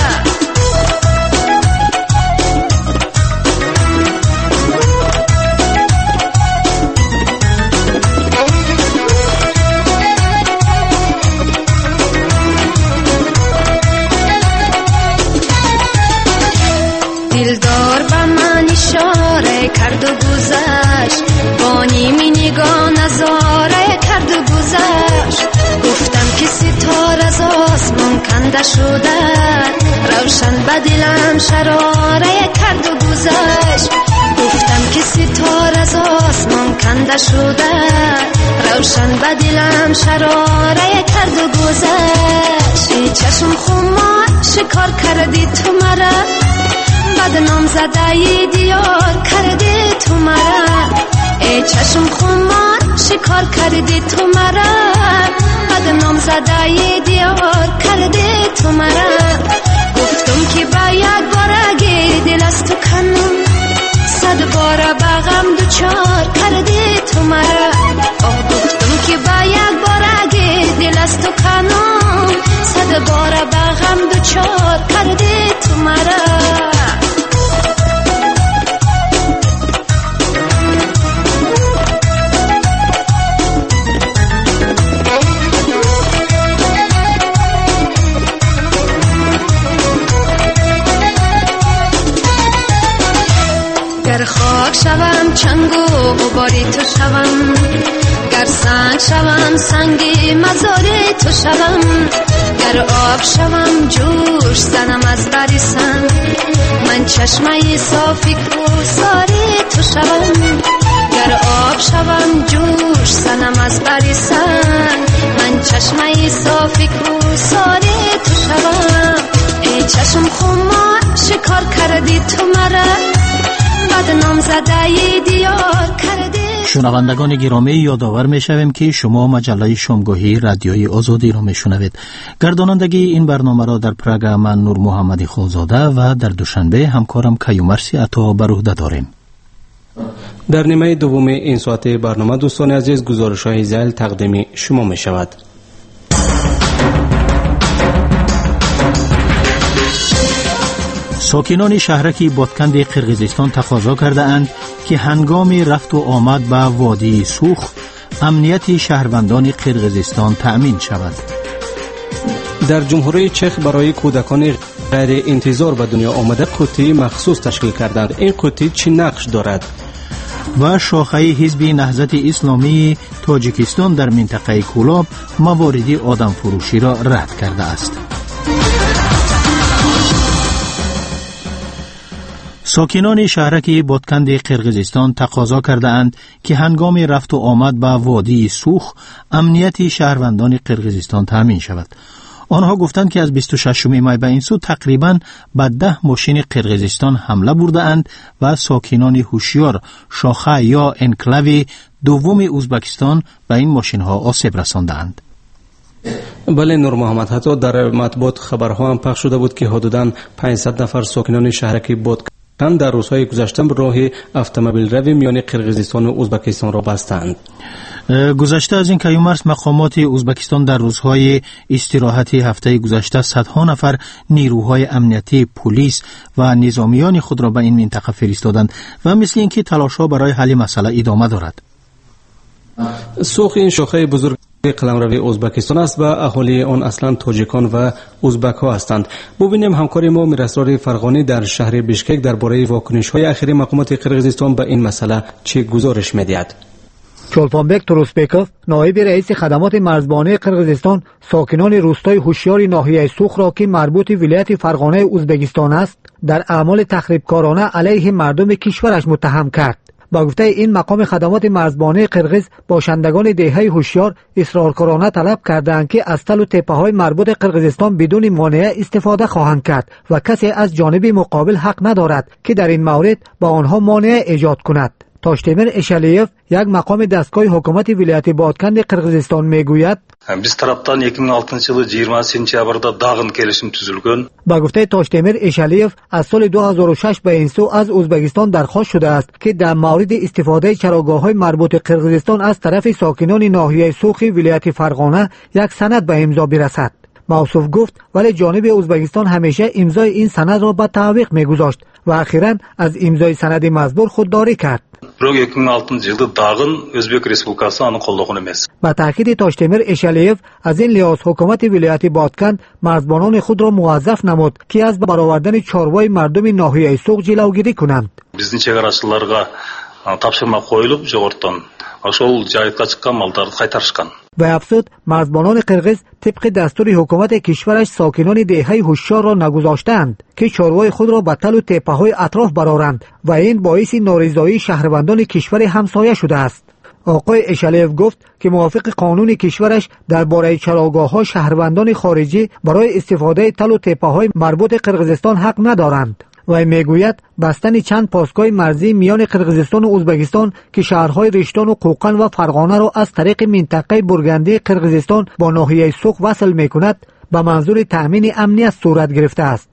O: دلدار به من اشاره کرد و گذشت، با نیمی نگاه نظاره کرد و گذشت. گفتم که ستاره از آسمان کنده شده، روشن به دلم شراره کرد و گذشت. گفتم که ستاره از آسمان کنده شده، روشن به دلم شراره کرد و گذشت. ای چشم خمار شکار کردی تو مرا، بدنام زده دیار کردی تو مرا. ای چشم خمار شکار کردی تو مرا، بدنام زده دیار کردی تو مرا. گفتم که باید بارگی دل از تو کنم، صد بار بغم دوچار کردی تو مرا. آه گفتم که باید بارگی دل از تو کنم، صد بار بغم دوچار کردی تو مرا. گر خاک شوم چنگ و غباری تو شوم، گر سنگ شوم سنگی مزاری تو شوم، گر آب شوم جوش زنم از بری سنگ، من چشمه صافی کوساری تو شوم، گر آب شوم جوش زنم از بری سنگ، من چشمه صافی کوساری تو شوم. ای چشم خمار شکار کردی تو مرا،
C: شنوندگان گرامی، یادآور می‌شویم که شما مجله شامگاهی رادیوی آزادی را میشنوید. گردانندگی این برنامه را در پراگ من نور محمدی خالزاده و در دوشنبه همکارم کیومرسی عطا بر عهده داریم.
B: در نیمه دوم این ساعت برنامه دوستان عزیز گزارش‌های ذیل تقدیم شما می‌شود.
C: ساکنان شهرک بادکند قرقیزستان تقاضا کرده اند که هنگام رفت و آمد به وادی سوخ امنیت شهروندان قرقیزستان تأمین شود.
B: در جمهوری چک برای کودکان غیر انتظار به دنیا آمده قوطی مخصوص تشکیل کردند. این قوطی چه نقش دارد؟
C: و شاخه حزب نهضت اسلامی تاجیکستان در منطقه کولاب موارد آدم فروشی را رد کرده است. ساکنان شهرک بادکند قرقیزستان تقاضا کرده اند که هنگام رفت و آمد به وادی سوخ امنیت شهروندان قرقیزستان تامین شود. آنها گفتند که از بیست و ششم می به این سو تقریباً به ده ماشین قرقیزستان حمله برده اند و ساکنان هوشیار شاخه یا انکلاوی دوم ازبکستان به این ماشین ها آسیب رسانده اند.
B: بله نور محمد، حتی در مطبوعات خبرها هم پخش شده بود که حدوداً پانصد نفر ساکنان شهرک بادکند در روزهای گذشته راه اتومبیل روی میان قرقیزستان و ازبکستان را بستند.
C: گذشته از این کیومرس مقامات ازبکستان در روزهای استراحت هفته گذشته صدها نفر نیروهای امنیتی، پلیس و نظامیان خود را به این منطقه فرستادند و مثل اینکه تلاش‌ها برای حل مسئله ادامه دارد.
B: سوخ این شاخه بزرگ قلمرو ازبکستان است و اهالی آن اصلا تاجیکان و ازبک ها هستند. ببینیم همکار ما میراسرار فرغانی در شهر بیشکک درباره واکنش های اخیر مقامات قرقیزستان به این مسئله چه گزارش می‌دهد.
P: چولپانبک تروسبکوف، نایب رئیس خدمات مرزبانی قرقیزستان، ساکنان روستای هوشیار ناحیه سوخ را که مربوط ولایت فرغانه ازبکستان است در اعمال تخریبکارانه علیه مردم کشورش متهم کرد. با گفته این مقام خدمات مرزبانی قرقیز، باشندگان دهه هوشیار اصرارکارانه طلب کردند که از تل و تپه‌های مربوط قرقیزستان بدون مانع استفاده خواهند کرد و کسی از جانب مقابل حق ندارد که در این مورد با آنها مانع ایجاد کند. تاشتمیر اشالیف، یک مقام دستگاه حکومت ولایت بادکند قرقیزستان میگوید
Q: biz taraftan iki bin altıncı yılı yirmi sentyabrda dağın kelishim tuzilgan.
P: با گفته تاشتمیر اشالیف، از سال دو هزار و شش به این سو از ازبکستان درخواست شده است که در مورد استفاده چراگاه‌های مربوط قرقیزستان از طرف ساکنان ناحیه سوخ ولایت فرغانه یک سند به امضا برسد. موصوف گفت ولی جانب ازبکستان همیشه امضای این سند را به تعویق میگذاشت و اخیراً از امضای سند مزبور خودداری کرد.
Q: Biroq iki bin altıncı yılda dağın Özbek Respublikası anı qollagan emas.
P: با تاکید تاشتمیر اشالیف، از این لحاظ حکومت ولایت بادکند مرزبانان خود را موظف نمود که از برآوردن چاروای مردم ناحیه سوق جلوگیری کنند.
Q: Bizning chegarachilarga topshirma qo'yilib, jo'g'irdan ошол joyga chiqqan mallarni qaytarishgan.
P: و افزود مرزبانان قرقیز طبق دستور حکومت کشورش ساکنان دهه هوشیار را نگذاشتند که چاروای خود را به تل و تپه‌های اطراف برآورند و این باعث نارضایی شهروندان کشور همسایه شده است. آقای اشالیف گفت که موافق قانون کشورش درباره چراگاه‌ها شهروندان خارجی برای استفاده تل و تپه‌های مربوط قرقیزستان حق ندارند. و میگوید بستن چند پاسگاه مرزی میان قرقیزستان و ازبکستان که شهرهای رشتان و قوقن و فرغانه را از طریق منطقه برگنده قرقیزستان با ناحیه سوق وصل میکند به منظور تأمین امنیت صورت گرفته است.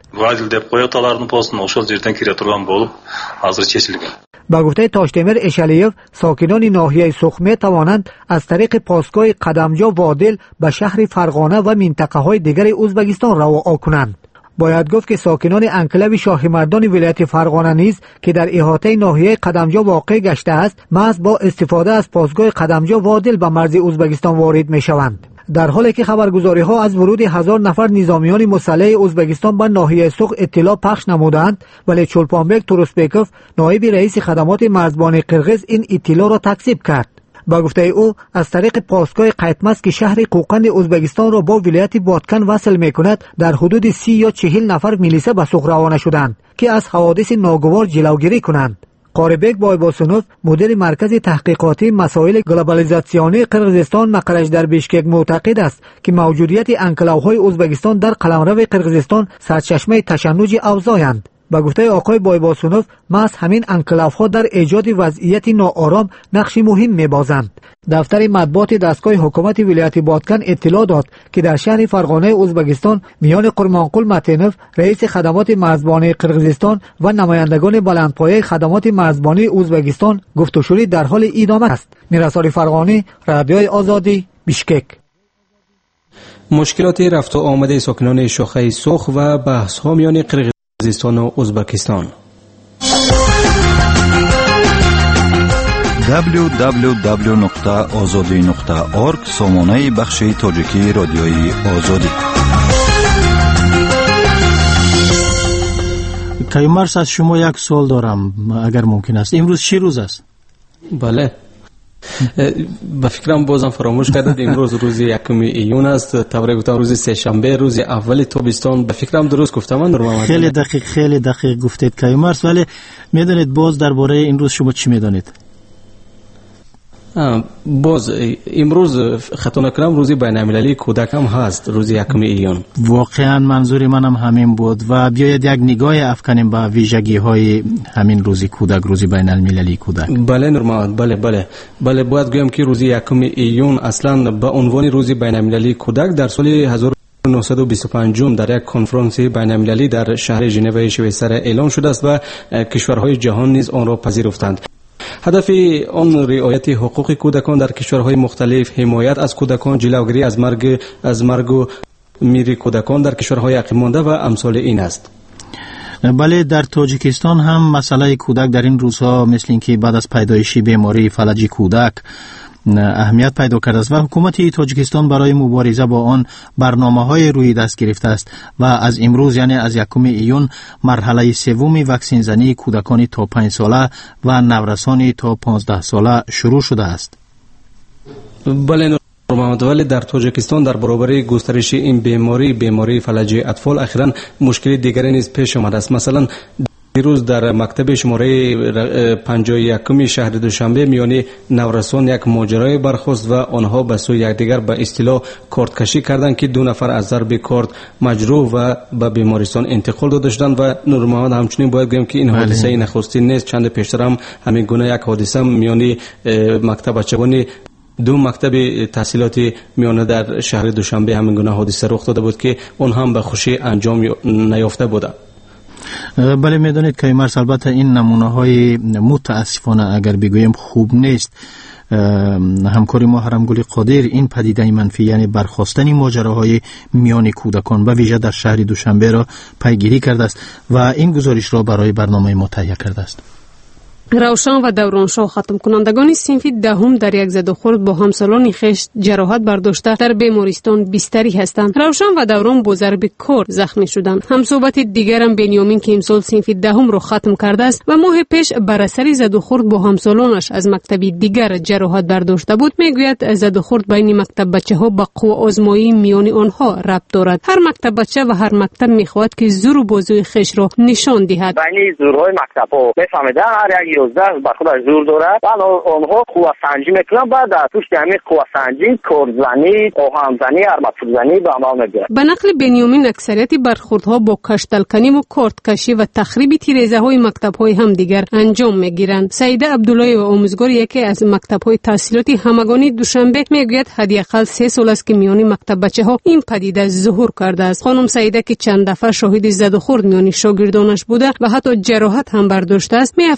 P: با گفته تاشتمیر اشالیف، ساکنان ناحیه سوخ می توانند از طریق پاسگاه قدمجا وادل به شهر فرغانه و منطقه های دیگر ازبکستان راه کنند. باید گفت که ساکنان انکلو شاهمردان ولایت فرغانه نیز که در احاطه ناحیه قدمجا واقع گشته است، محض با استفاده از پاسگاه قدمجا وادل به مرز ازبکستان وارد میشوند. در حالی که خبرگزاری‌ها از ورود هزار نفر نظامیان مسلح ازبکستان به ناحیه سوق اطلاع پخش نمودند، ولی چولپانبک تورسبکوف نایب رئیس خدمات مرزبانی قرقیز این اطلاع را تکذیب کرد. با گفته او از طریق پاسگاه قیتمس که شهر قوقند ازبکستان را با ولایت بادکن وصل می‌کند، در حدود سی یا چهل نفر میلیسه به سوق روانه شدند که از حوادث ناگوار جلوگیری کنند. قاریبک بایباسونوف مدیر مرکز تحقیقاتی مسائل گلوبالیزاسیونی قرقیزستان مقرش در بیشکک معتقد است که موجودیت انکلاوهای ازبکستان در قلمرو قرقیزستان سرچشمه تشنج اوضاع‌اند. با گفته آقای بایباسونوف محض همین انکلاوها در ایجاد وضعیت ناآرام نقش مهم می‌بازند. دفتر مطبوعات دستگاه حکومت ولایت بادکن اطلاع داد که در شهر فرغانه ازبکستان میان قرمانقول متینوف رئیس خدمات مرزبانی قرقیزستان و نمایندگان بلندپایه خدمات مرزبانی ازبکستان گفت و شوری در حال ادامه است. میرسال فرغانی، رادیوی آزادی، بیشکک.
B: مشکلات رفت و آمد ساکنان شاخه سوخ و بحث‌ها میان قرقیزستان و ازبکستان.
L: دبلیو دبلیو دبلیو نقطه آزادی نقطه اورگ سامانه بخش تاجیکی رادیوی آزادی.
C: کیومرث از شما یک سوال دارم اگر ممکن است. امروز چه روز است؟
B: بله، به فکرم بازم فراموش کردید امروز روز یکم ایون است. تبریک گفتم روز سه شنبه، روز اول تابستان. به فکرم درست گفتم من؟ نور محمد
C: خیلی دقیق خیلی دقیق گفتید کیومرث. ولی میدونید باز درباره این روز شما چی میدونید؟
B: باز امروز خطا نکنم روزی بین المللی کودک هم هست، روز یکم ایون.
C: واقعا منظور منم همین بود و بیاید یک نگاه افکنیم به ویژگی های همین روزی کودک، روزی بین المللی کودک.
B: بله نور محمد، بله بله بله باید گویم که روزی یکم ایون اصلا به عنوان روزی بین المللی کودک در سال هزار و نهصد و بیست و پنج در یک کنفرانس بین المللی در شهر ژنو شویسار اعلام شده است و کشورهای جهان نیز آن را پذیرفتند. هدف آن رعایت حقوق کودکان در کشورهای مختلف، حمایت از کودکان، جلوگیری از مرگ از مرگ و میر کودکان در کشورهای عقب مانده و امثال این است.
C: بله، در تاجیکستان هم مسئله کودک در این روزها مثل اینکه بعد از پیدایش بیماری فلج کودک اهمیت پیدا کرده است و حکومت تاجیکستان برای مبارزه با آن برنامه‌های روی دست گرفته است و از امروز یعنی از یکم ایون مرحله سوم واکسن زنی کودکان تا پنج ساله و نورسان تا پانزده ساله شروع شده است.
B: بله محمد، ولی در تاجیکستان در برابر گسترش این بیماری بیماری فلج اطفال اخیراً مشکل دیگری نیز پیش آمده است. مثلا دیروز در مکتب شماره پنجاه و یکم شهر دوشنبه میان نورسان یک ماجرای برخاست و آنها به سوی یکدیگر به اصطلاح کارت کشی کردند که دو نفر از ضرب کارت مجروح و به بیمارستان انتقال داده شدند. و نور محمد همچنین باید گویم که این حادثه نخستین نیست. چند پیشتر هم همین گونه یک حادثه میان مکتب بچگان دو مکتب تحصیلاتی میانه در شهر دوشنبه همین گونه حادثه رخ داده بود که اون هم به خوشی انجام نیافته بود.
C: بله میدونید که کیومرث البته این نمونه های متاسفانه اگر بگویم خوب نیست. همکاری ما حرمگل قادر این پدیده منفی یعنی برخاستن ماجراهای میان کودکان و ویژه در شهر دوشنبه را پیگیری کرده است و این گزارش را برای برنامه ما تهیه کرده است.
R: روشن و دورانشاه ختم کنندگان صنف دهم در یک زد و خورد با همسالان خویش جراحت برداشته در بیمارستان بستری هستند. روشن و دوران با ضرب کار زخمی شدند. همصحبت دیگرم بنیامین که امسال صنف دهم را ختم کرده است و ماه پیش بر اثر زد و خورد با همسالانش از مکتبی دیگر جراحت برداشته بود، میگوید زد و خورد بین مکتب بچه ها با قوه آزمایی میان آنها ربط دارد. هر مکتب بچه و هر مکتب میخواهد که زور و بازوی خویش را نشان دهد.
S: بین زورهای مکتب ها میفهمیدن هر یک یازده بر خودش زور دارد و آنها قوه سنجی میکنن. بعد در پشت همین قوه سنجی کردزنی، آهنزنی، ارمغان‌زنی به عمل میگیرد.
R: به نقل بنیامین اکثریت برخوردها با کشتلکنی و کارت کشی و تخریب تیره‌زه های مکتب های هم دیگر انجام میگیرند. سعیده عبدالله و آموزگار یکی از مکتب های تحصیلاتی همگانی دوشنبه میگوید حداقل سه سال است که میان مکتب بچه ها این پدیده ظهور کرده است. خانم سعیده که چند دفعه شاهد زد و خورد میان شاگردانش بوده و حتی جراحت هم برداشته است، میافزاید که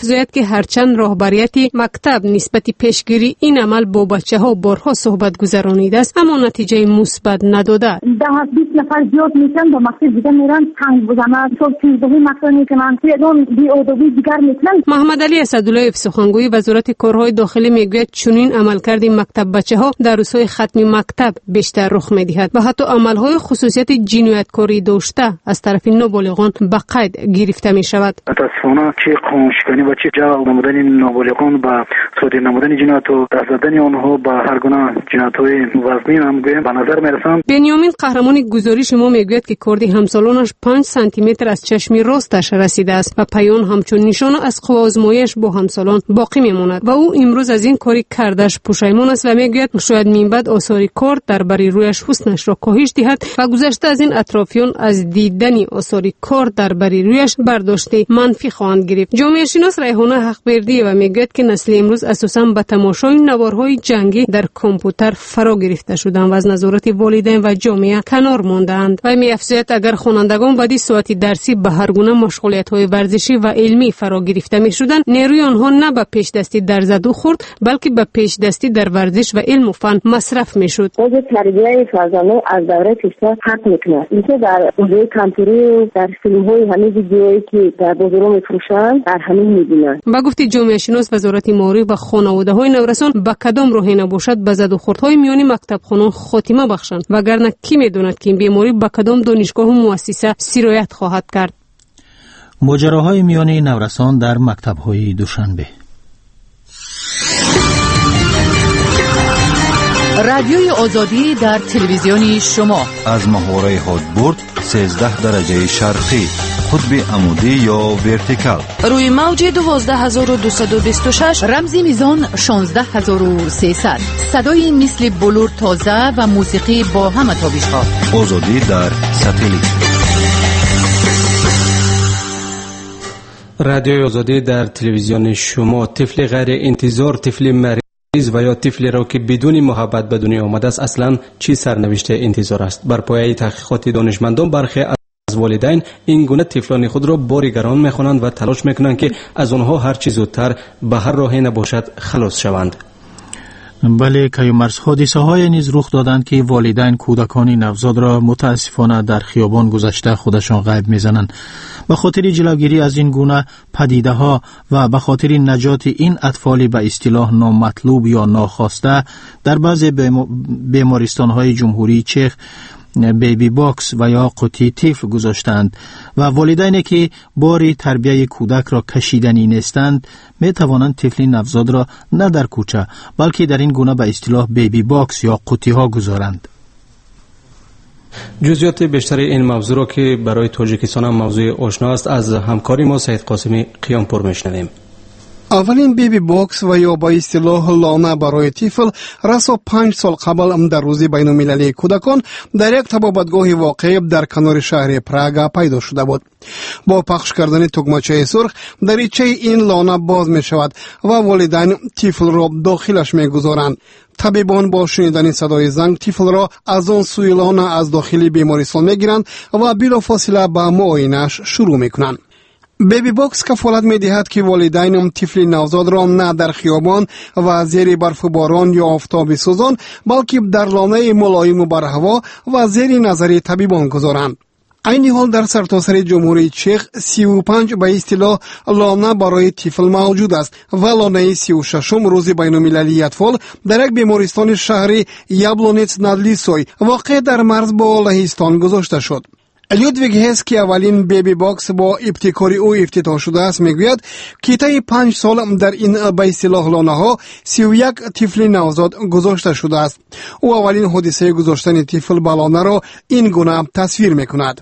R: هرچند راهبریت مکتب نسبت پیشگیری این عمل با بچه‌ها بارها صحبت گذرانیده است اما نتیجه مثبت نداده.
T: ده بیست نفر زیاد میشن با مکتب دیگه میرن تنگ بزنن تو چیزی مکتب میکنن بدون بی ادبی دیگر میکنن.
R: محمد علی اسدالله سخنگوی وزارت کارهای داخلی میگوید چنین عملکرد مکتب بچه‌ها در روزهای ختم مکتب بیشتر رخ میدهد و حتی عملهای خصوصیت جنایتکاری داشته از طرف نابالغان به قید گرفته می شود.
U: متاسفانه چه قانونشکنی و چه جلب نمودن نابالغان به صورت نمودن جنایت و دست زدن آنها به هر گونه جنایت‌های وزنی هم به نظر میرسند.
R: بنیامین قهرمان گزارش ما میگوید که کردی همسالانش پنج سانتی متر از چشم راستش رسیده است و پیان همچون نشانه از قوا آزمایش با همسالان باقی میماند و او امروز از این کاری کردش پشیمان است و میگوید شاید من بعد آثار کار در بر رویش حسنش را کاهش دهد و گذشته از این اطرافیان از دیدن آثار کار در بر رویش برداشته منفی خواهند گرفت. جامعه شناس ریحانه حقبردی و میگوید که نسل امروز اساسا به تماشای نوارهای جنگی در کامپیوتر فرا گرفته شدند و از نظارت والدین و جامعه کنار ماندند و می‌افزاید اگر خوانندگان بعدی ساعتی درسی به هر گونه مشغولیت‌های ورزشی و علمی فرا گرفته می‌شدند نیروی آنها نه به پیش دستی در زدو خورد بلکه به پیش دستی در ورزش و علم و فن مصرف می‌شد.
T: خود تربیت فرزندان از دوره پیشتر حق می‌کنه. اینکه در حوزه کامپیوتری در فیلم‌های همه ویدیویی که در بازار می‌فروشند در همین می‌بینند.
R: با گفته جامعه شناس وزارت معارف و خانواده‌های نورسان به کدام راه نباشد به زد و خوردهای میانی مکتبخانان خاتمه بخشند وگرنه کی می‌داند که این بیماری به کدام دانشگاه و مؤسسه سرایت خواهد کرد.
C: ماجراهای میانی نورسان در مکتب‌های دوشنبه.
A: رادیوی آزادی در تلویزیون شما
L: از ماهواره هادبورد سیزده درجه شرقی قطب عمودی یا ورتیکال
I: روی موج دوازده هزار و دویست و بیست و شش
A: رمزی میزان شانزده هزار و سیصد صدای مثل بلور تازه و موسیقی با همه تابش‌ها.
L: آزادی در ساتلیت.
B: رادیوی آزادی در تلویزیون شما. طفل غیر انتظار، طفل مریض و یا طفلی را که بدون محبت به دنیا آمده است اصلا چی سرنوشت انتظار است؟ بر پایه تحقیقات دانشمندان برخی از والدین این گونه طفلان خود را باری گران می‌خوانند و تلاش می‌کنند که از آنها هر چیز زودتر به هر راهی نباشد خلاص شوند.
C: بله کیومرس حادثه های نیز رخ دادند که والدین کودکان نوزاد را متاسفانه در خیابان گذشته خودشان غیب میزنند. به خاطر جلوگیری از این گونه پدیده ها و به خاطر نجات این اطفال به اصطلاح نامطلوب یا ناخواسته در بعضی بیمارستان های جمهوری چک بیبی باکس و یا قوطی طفل گذاشتند و والدینی که باری تربیت کودک را کشیدنی نیستند می توانند طفل نوزاد را نه در کوچه بلکه در این گونه به اصطلاح بیبی باکس یا قوطی ها گذارند.
B: جزئیات بیشتر این موضوع را که برای تاجیکستان هم موضوع آشنا است از همکاری ما سید قاسمی قیامپور میشنویم.
G: اولین بیبی باکس و یا با اصطلاح لانه برای طفل رسا پنج سال قبل در روز بین المللی کودکان در یک طبابتگاه واقع در کنار شهر پراگا پیدا شده بود. با پخش کردن تگمچه سرخ دریچه این لانه باز می شود و والدین طفل را داخلش می گذارند. طبیبان با شنیدن صدای زنگ طفل را از آن سوی لانه از داخل بیمارستان می گیرند و بلافاصله به معاینه‌اش شروع می کنند. بیبی باکس کفالت می دهد که والدین طفل نوزاد را نه در خیابان و زیر برف و باران یا آفتاب سوزان بلکه در لانه ملایم و برهوا و زیر نظر طبیبان گذارند. این حال در سرتاسر جمهوری چک سی و پنج به اصطلاح لانه برای طفل موجود است و لانه سی و ششم روز بین المللی اطفال در یک بیمارستان شهری یابلونیتس nad لیسوی واقع در مرز با لهستان گذاشته شد. لودویگ هست که اولین بیبی باکس با ابتکاری او افتتاح شده است میگوید که طی پنج سال در این به اصطلاح لانه ها سی و یک طفل نوزاد گذاشته شده است. او اولین حادثه گذاشتن طفل به لانه را این گونه تصویر میکند.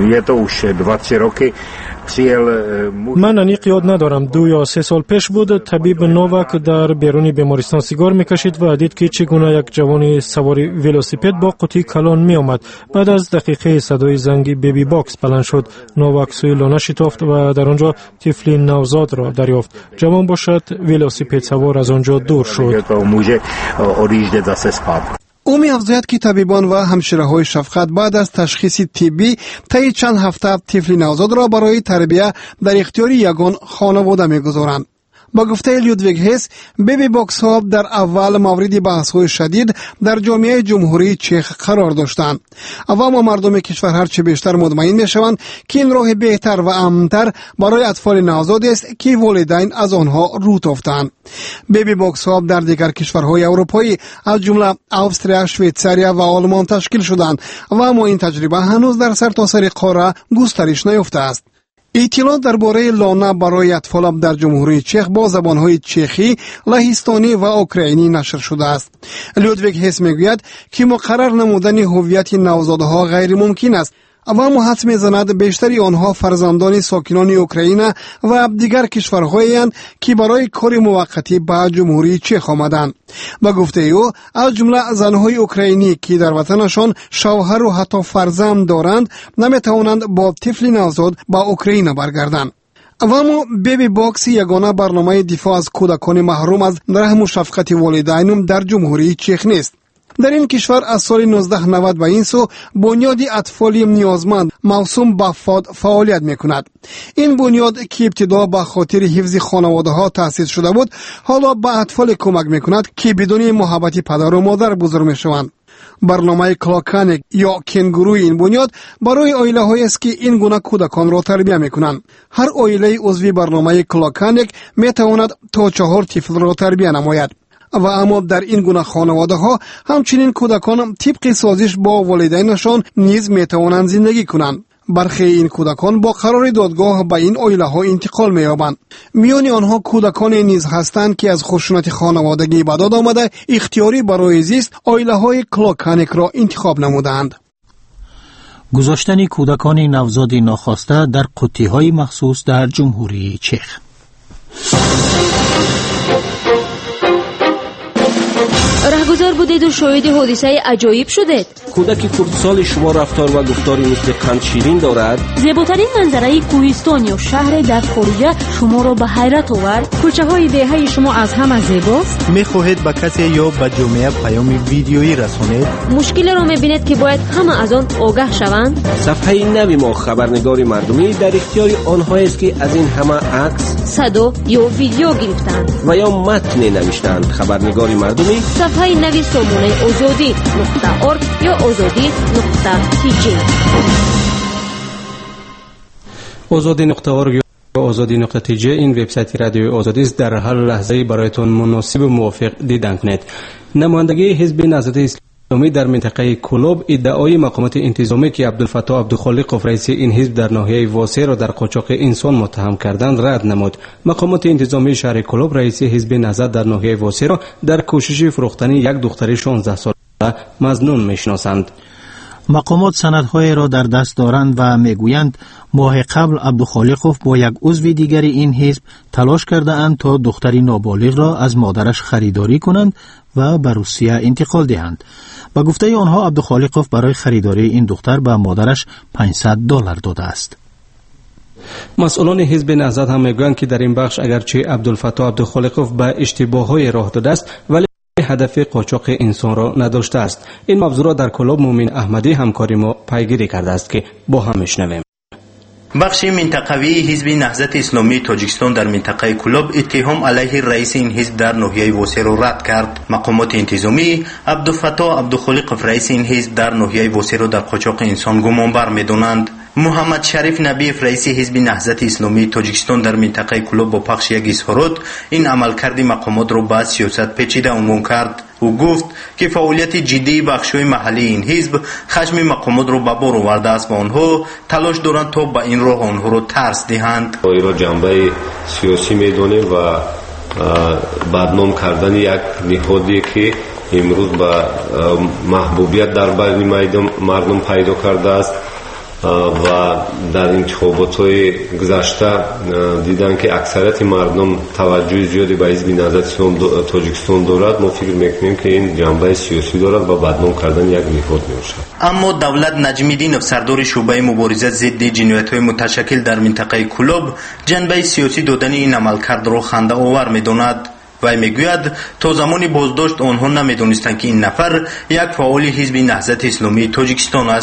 D: من انیق یاد ندارم دو یا سه سال پیش بود طبیب نوواک در بیرون بیمارستان سیگار میکشید و دید که چگونه یک جوان سوار ولوسیپد با قوطی کلان می آمد. بعد از دقیقه صدای زنگ بیبی باکس بلند شد. نوواک سوی لانه شتافت و در آنجا طفل نوزاد را دریافت. جوان باشد ولوسیپد سوار از آنجا دور شد. او می افزاید که طبیبان و همشیره‌های شفقت بعد از تشخیص طبی طی چند هفته طفل نوزاد را برای تربیت در اختیار یگان خانواده می گذارند.
G: با گفته لودویگ هس، بیبی باکس ها در اول مورد بحث های شدید در جامعه جمهوری چک قرار داشتند. عوام و مردم کشور هرچه بیشتر مطمئن می شوند که این راه بهتر و امن‌تر برای اطفال نوزاد است که والدین از آنها رو تافتند. بیبی باکس ها در دیگر کشورهای اروپایی از جمله استرالیا، شویتزاریا و آلمان تشکیل شدند و اما این تجربه هنوز در سرتاسر قاره گسترش نیافته است. اطلاعات درباره لانه برای اطفال در جمهوری چک با زبانهای چخی، لهستانی و اوکراینی نشر شده است. لودویگ هس میگوید که مقرر نمودن هویت نوزادها غیر ممکن است و اما حدس میزند بیشتری آنها فرزندان ساکنان اوکراین و دیگر کشورهایی اند که برای کار موقتی به جمهوری چک آمدند. با گفته او از جمله زنهای اوکراینی که در وطنشان شوهر و حتی فرزند دارند نمیتوانند با طفل نوزاد به اوکراین برگردند. و اما بیبی باکس یگانه برنامه دفاع از کودکان محروم از رحم و شفقت والدین در جمهوری چک نیست. در این کشور از سال نوزده نود به این سو بنیاد اطفال نیازمند موسوم به فاد فعالیت میکند. این بنیاد که ابتدا به خاطر حفظ خانواده ها تأسیس شده بود، حالا به اطفال کمک میکند که بدون محبت پدر و مادر بزرگ میشوند. برنامه کلاکانک یا کنگوروی این بنیاد برای عائله هایی است که این گونه کودکان را تربیت میکنند. هر عائله عضو برنامه کلاکانک میتواند تا چهار طفل را تربیت نماید. و اما در این گونه خانواده ها همچنین کودکان طبق سازش با والدینشان نیز میتوانند زندگی کنند. برخی این کودکان با قرار دادگاه به این عائله ها انتقال می‌یابند. میان آنها کودکان نیز هستند که از خشونت خانوادگی به داد آمده اختیاری برای زیست عائله های کلاکانک را انتخاب نمودند.
C: گذاشتن کودکان نوزاد ناخواسته در قطی‌های مخصوص در جمهوری چک.
I: رهگذار بودید و شاهد حادثه عجایب شدید.
E: کودک کردسال شما رفتار و گفتاری مثل قند شیرین دارد.
I: زیباترین منظره کوهستان یا شهر در خارج شما را به حیرت آورد.
V: کوچه های دهه شما از همه زیباست.
W: میخواهید به کسی یا به جامعه پیام ویدیویی رسانید.
I: مشکل را میبینید که باید همه از آن آگاه شوند.
E: صفحه نوی ما خبرنگار مردمی در اختیار آنها است که از این همه عکس،
I: صدا یا ویدیو گرفتند
E: و یا متن نوشتند. خبرنگار مردمی
I: صفحه نوی سامانه آزادی نقطه ارگ یا آزادی نقطه تی جی.
B: آزادی نقطه ارگ یا آزادی نقطه تی جی این وبسایت رادیو آزادی است. در هر لحظه برایتون مناسب و موافق دیدن کنید. نمایندگی حزب نهضت اسلامی در منطقه کلوب ادعای مقامات انتظامی که عبدالفتاح عبدالخالق رئیس این حزب در ناحیه واسه را در قاچاق انسان متهم کردند رد نمود. مقامات انتظامی شهر کلوب رئیس حزب نهضت در ناحیه واسه را در کوشش فروختن یک دختر شانزده ساله مظنون میشناسند.
C: مقامات سندهای را در دست دارند و میگویند ماه قبل عبدالخالقوف با یک عضو دیگر این حزب تلاش کرده اند تا دختری نابالغ را از مادرش خریداری کنند و به روسیه انتقال دهند. با گفته آنها عبدالخالقوف برای خریداری این دختر به مادرش پانصد دلار داده است.
B: مسئولان حزب نهضت هم میگویند که در این بخش اگرچه عبدالفتاح عبدالخالقوف به اشتباههای راه داده است ولی هدف قاچاق انسان را نداشته است. این موضوع را در کلوب مومن احمدی همکاری ما پیگیری کرده است که با هم میشنویم.
X: بخش منطقوی حزب نهضت اسلامی تاجیکستان در منطقه کلوب اتهام علیه رئیس این حزب در ناحیه واسه را رد کرد. مقامات انتظامی عبدالفتاح عبدالخالق رئیس این حزب در ناحیه واسه را در قاچاق انسان گمانبر می‌دانند. محمد شریف نبیف رئیس حزب نهضت اسلامی تاجیکستان در منطقه کلوب با پخش یک اظهارات این عملکرد مقامات را به سیاست پیچیده عنوان کرد. او گفت که فعالیت جدی بخش‌های محلی این حزب خشم مقامات را به بار آورده است و آنها تلاش دارند تا به این راه آنها را ترس دهند.
Y: این را جنبه سیاسی می‌دانیم و بدنام کردن یک نهادی که امروز به محبوبیت در بین مردم پیدا کرده است و در انتخابات‌های گذشته دیدن که اکثریت مردم توجه زیادی به حزب نهضت اسلامی تاجیکستان دارد. ما فکر می‌کنیم که این جنبه سیاسی دارد و بدنام کردن یک نهاد می‌باشد.
X: اما دولت نجمیدینov سردار شعبه مبارزه ضد جنایت‌های متشکل در منطقه کلوب جنبه سیاسی دادن این عملکرد را خنده آور می‌داند. و میگوید تا زمانی بازداشت آنها نمیدونستند که این نفر یک فعال حزب نهضت اسلامی تاجیکستان است.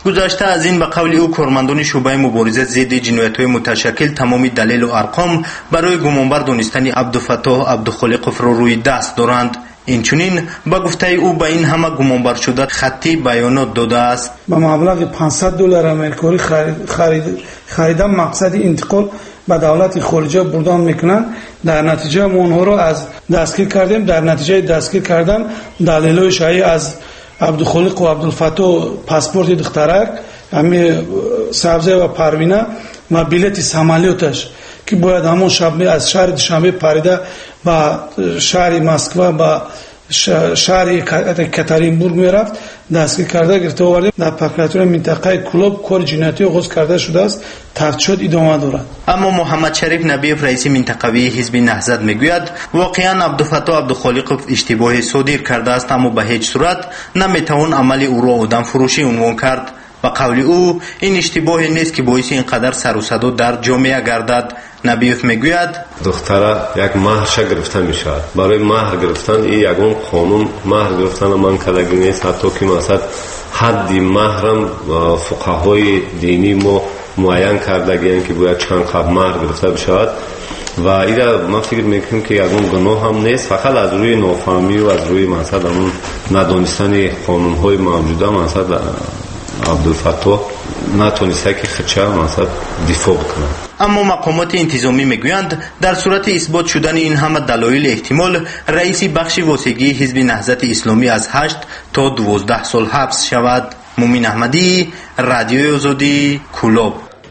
X: گذشته از این به قول او کارمندان شعبه مبارزه ضد جنایت‌های متشکل تمام دلیل و ارقام برای گمانبر دانستن عبدالفتاح عبدالخالقов را روی دست دارند. اینچنین با گفته او به این همه گمانبر شده خطی بیانات داده است.
F: با مبلغ پانصد دلار آمریکایی خرید خریدن مقصد انتقال به دولت خارجه بردن میکنند. در نتیجه ما اونها را از دستگیر کردیم. در نتیجه دستگیر کردن دلایل شایع از عبدالخالق و عبدالفتاح پاسپورت دخترک، همین سبزه و پروینه و بلیط سمالیاتش که باید همون شب از شهر دوشنبه پریده با شهر مسکو با شهر کاترینبورگ میرفت دستگیر کرده گرفته آورده. در پروکراتور منطقه کلوب کار جنایتی آغاز کرده شده است، تفتیشات ادامه دارد.
X: اما محمد شریف نبیف رئیس منطقوی حزب نهضت میگوید واقعا عبدالفتاح عبدالخالقов اشتباهی صادر کرده است، اما به هیچ صورت نمیتوان عمل او را آدم فروشی عنوان کرد. و قول او این اشتباهی نیست که باعث اینقدر سر و صدا در جامعه گردد. نبیف میگوید
Y: دختره یک مهرش گرفته میشود. برای مهر گرفتن این یگان قانون مهر گرفتن من کدگی نیست، حتی که مثلا حد مهرم فقهای دینی ما معین کردگی که باید چند قبل مهر گرفته بشود و اینا ما فکر میکنیم که یگان گناه هم نیست، فقط از روی نافهمی و از روی مثلا اون ندانستن قانون های موجوده مثلا عبدالفتاح نتونسته که خودشه مثلا دفاع بکنه.
X: اما مقامات انتظامی میگویند در صورت اثبات شدن این همه دلایل احتمال رئیس بخش واسطگی حزب نهضت اسلامی از هشت تا دوازده سال حبس شود. مومین احمدی، رادیوی آزادی، کلوب.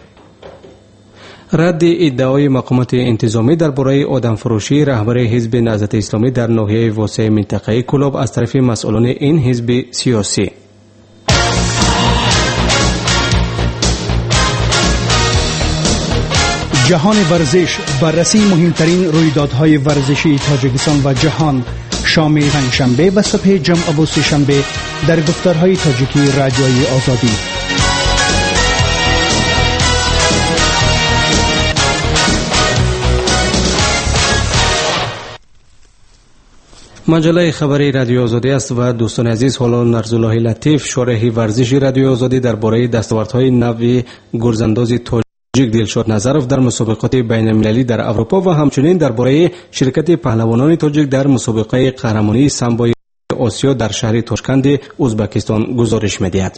B: رد ادعای مقامات انتظامی درباره آدمفروشی رهبر حزب نهضت اسلامی در ناحیه واسع منطقه کلوب از طرف مسئولان این حزب سیاسی.
H: جهان ورزش، بررسی مهمترین رویدادهای ورزشی تاجیکستان و جهان، شام پنجشنبه و صبح جمعه و سه‌شنبه در گفتارهای تاجیکی رادیوی آزادی.
B: مجله خبری رادیو آزادی است و دوستان عزیز، حالا نرزالله لطیف شارح ورزشی رادیو آزادی درباره دستاوردهای نو گرزانداز تاجیک دلشاد نظرов در مسابقات بین المللی در اروپا و همچنین درباره شرکت پهلوانان تاجیک در مسابقه قهرمانی سامبو آسیا در شهر تاشکند ازبکستان گزارش می‌دهد.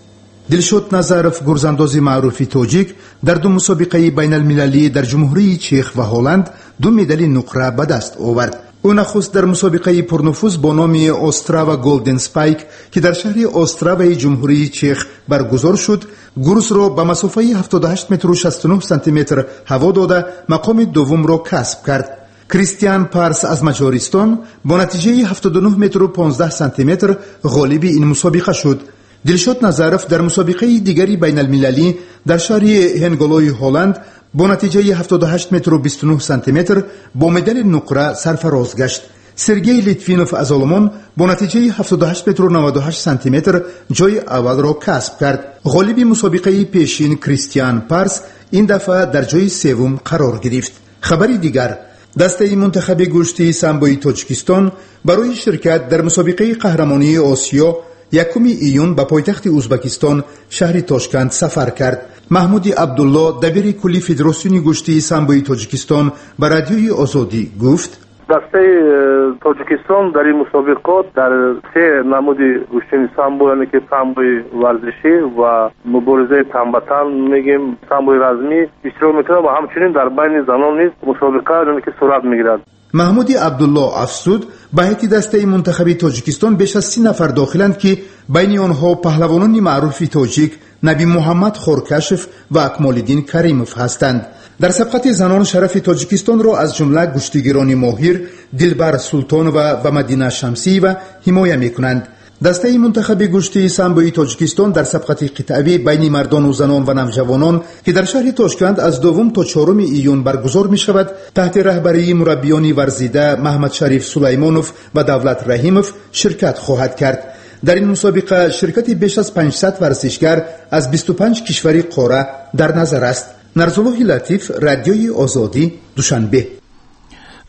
J: دلشاد نظرов گرزانداز معروف تاجیک در دو مسابقه بین المللی در جمهوری چک و هلند دو مدال نقره به دست آورد. او نخست در مسابقه پرنفوذ با نام استراوا گلدن سپایک که در شهر استراوای جمهوری چک برگزار شد، گرز را به مسافه هفتاد و هشت متر و شصت و نه سانتی متر هوا داده مقام دوم را کسب کرد. کریستیان پارس از مجارستان با نتیجه هفتاد و نه متر و پانزده سانتی متر غالب این مسابقه شد. دلشاد نظرов در مسابقه دیگری بین المللی در شهر هنگالوی هلند با نتیجه هفتاد و هشت متر و بیست و نه سانتی متر با مدال نقره سرفراز گشت. سرگئی لیتوینوف از آلمان با نتیجه هفتاد و هشت متر و نود و هشت سانتی متر جای اول را کسب کرد. غالب مسابقه پیشین کریستیان پارس این دفعه در جای سوم قرار گرفت. خبری دیگر، دسته منتخب گشتی سامبوی تاجیکستان برای شرکت در مسابقه قهرمانی آسیا یکم ایون به پایتخت ازبکستان شهر تاشکند سفر کرد. محمود عبدالله دبیر کلی فدراسیون گشتی سامبوی تاجیکستان به رادیوی آزادی گفت:
K: دسته تاجیکستان در این مسابقات در سه نمود گشتی سامبو، یعنی که سامبوی ورزشی و مبارزه تن به تن میگیم سامبوی رزمی اشتراک میکنه و همچنین در بین زنان نیز مسابقه یعنی که صورت میگیرد.
J: محمود عبدالله افزود به هیئت دسته منتخب تاجیکستان بیش از سی نفر داخلند که بین آنها پهلوانان معروف تاجیک نبی محمد خورکشف و اکمالالدین کریموف هستند. در سبقت زنان شرف تاجیکستان را از جمله گشتیگران ماهر دلبر سلطانова و مدینه شمسیeva حمایت میکنند. دسته منتخب گشتی سامبوی تاجیکستان در سبقت قطعی بین مردان و زنان و نوجوانان که در شهر تاشکند از دوم تا چهارم ایون برگزار می شود تحت رهبری مربیان ورزیده محمد شریف سلیمانوف و دولت رحیموف شرکت خواهد کرد. در این مسابقه شرکت بیش از پانصد ورزشگر از بیست و پنج کشور قاره در نظر است. نرزالله لطیف، رادیوی آزادی، دوشنبه.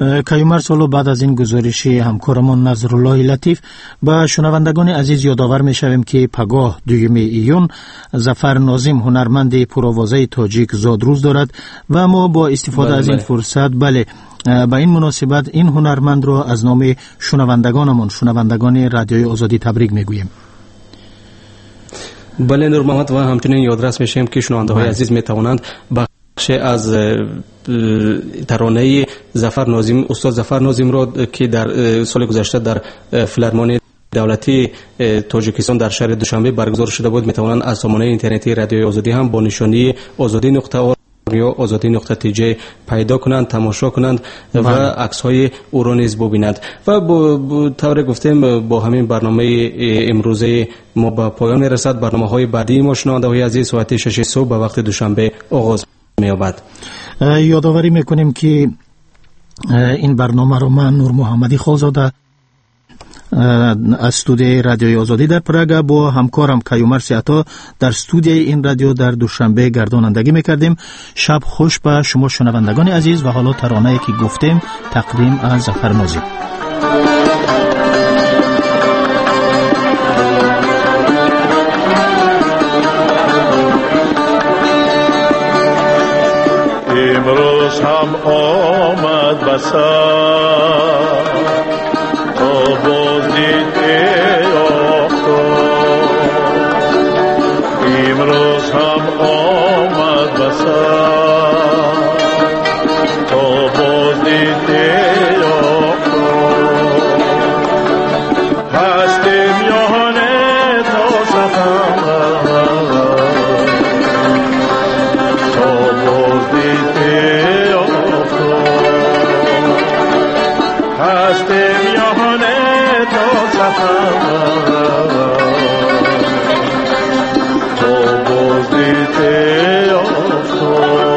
C: کیومر سالو بعد از این گزارش همکارمون نظرالله لطیف با شنوندگان عزیز یادآور میشویم که پگاه دوم ایون ظفر ناظم هنرمند پرآوازه تاجیک زادروز دارد و ما با استفاده بله از این بله. فرصت بله با این مناسبت این هنرمند را از نام شنوندگانمون شنوندگان رادیوی آزادی تبریک میگوییم.
B: بله نور محمد و همچنین یادرس میشیم که شنونده های عزیز میتوانند بخش از ترانه ظفر ناظم استاد ظفر ناظم را که در سال گذشته در فیلارمونی دولتی تاجیکستان در شهر دوشنبه برگزار شده بود میتوانند از سامانه اینترنتی رادیوی آزادی هم با نشانی آزادی نقطه اور یا آزادی نقطه تی جی پیدا کنند، تماشا کنند و عکس های او را نیز ببینند. و با طور گفتیم با همین برنامه امروزه ما به پایان میرسد. برنامه های بعدی ما شنونده های عزیز ساعت شش صبح به وقت دوشنبه آغاز می‌یابد.
C: یادآوری میکنیم که این برنامه رو من نور محمدی خالزاده از استودیوی رادیوی آزادی در پراگ با همکارم کیومر سیاتا در استودیوی این رادیو در دوشنبه گردانندگی میکردیم. شب خوش به شما شنوندگان عزیز و حالا ترانه‌ای که گفتیم تقدیم از ظفر ناظم.
M: امروز هم آمد بسر تا بازدید آفتاب، امروز هم آمد بسر تا بازدید آفتاب، هستیم یهانه تا سفر تا بازدید آفتاب، هستیم یهانه تا سفر تا بازدید آفتاب.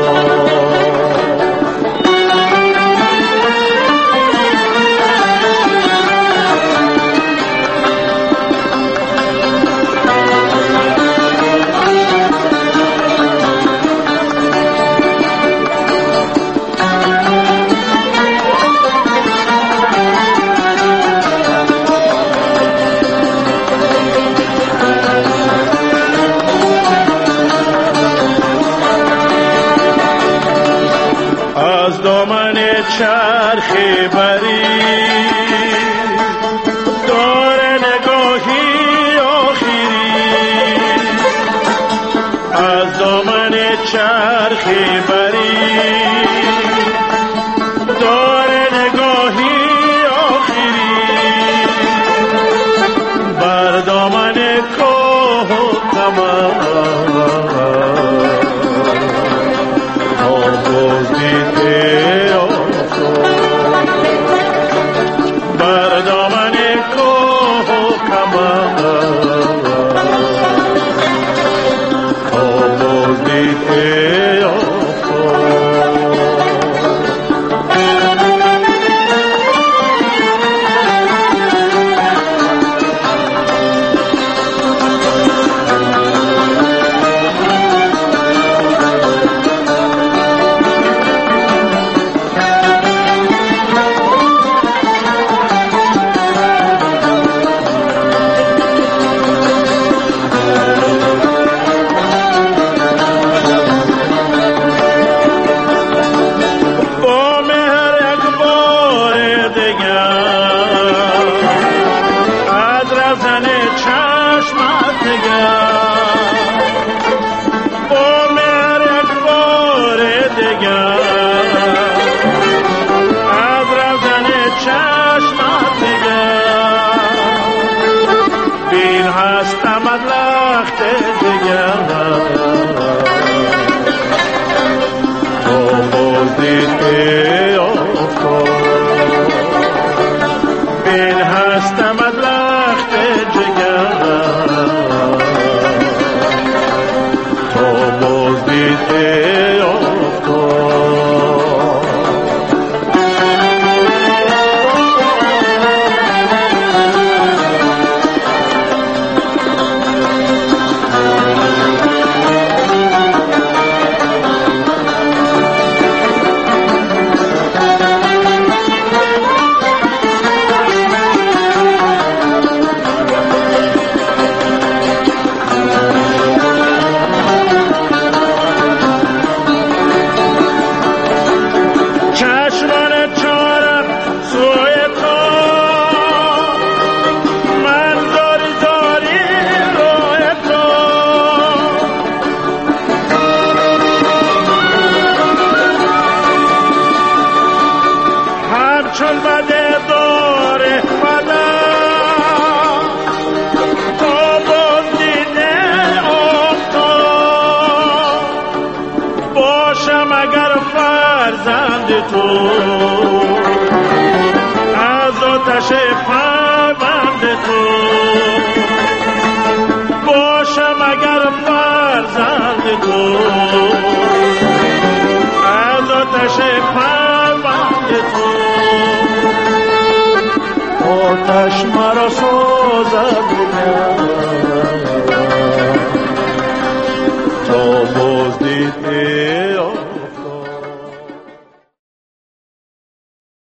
M: از دامن چرخی بری دور نگاهی آخری، از دامن چرخی بری دور نگاهی آخری، بر دامن کوه و قمر بازدید آفتاب، بر دامن کوه و کمر تا بازدید آفتاب. چون بده دار وطن تا باز دیده آفتاب باشم اگر فرزند تو از آتش پیوند تو باشم اگر فرزند تو از آتش پیوند تو آتش مرا سوزد بگم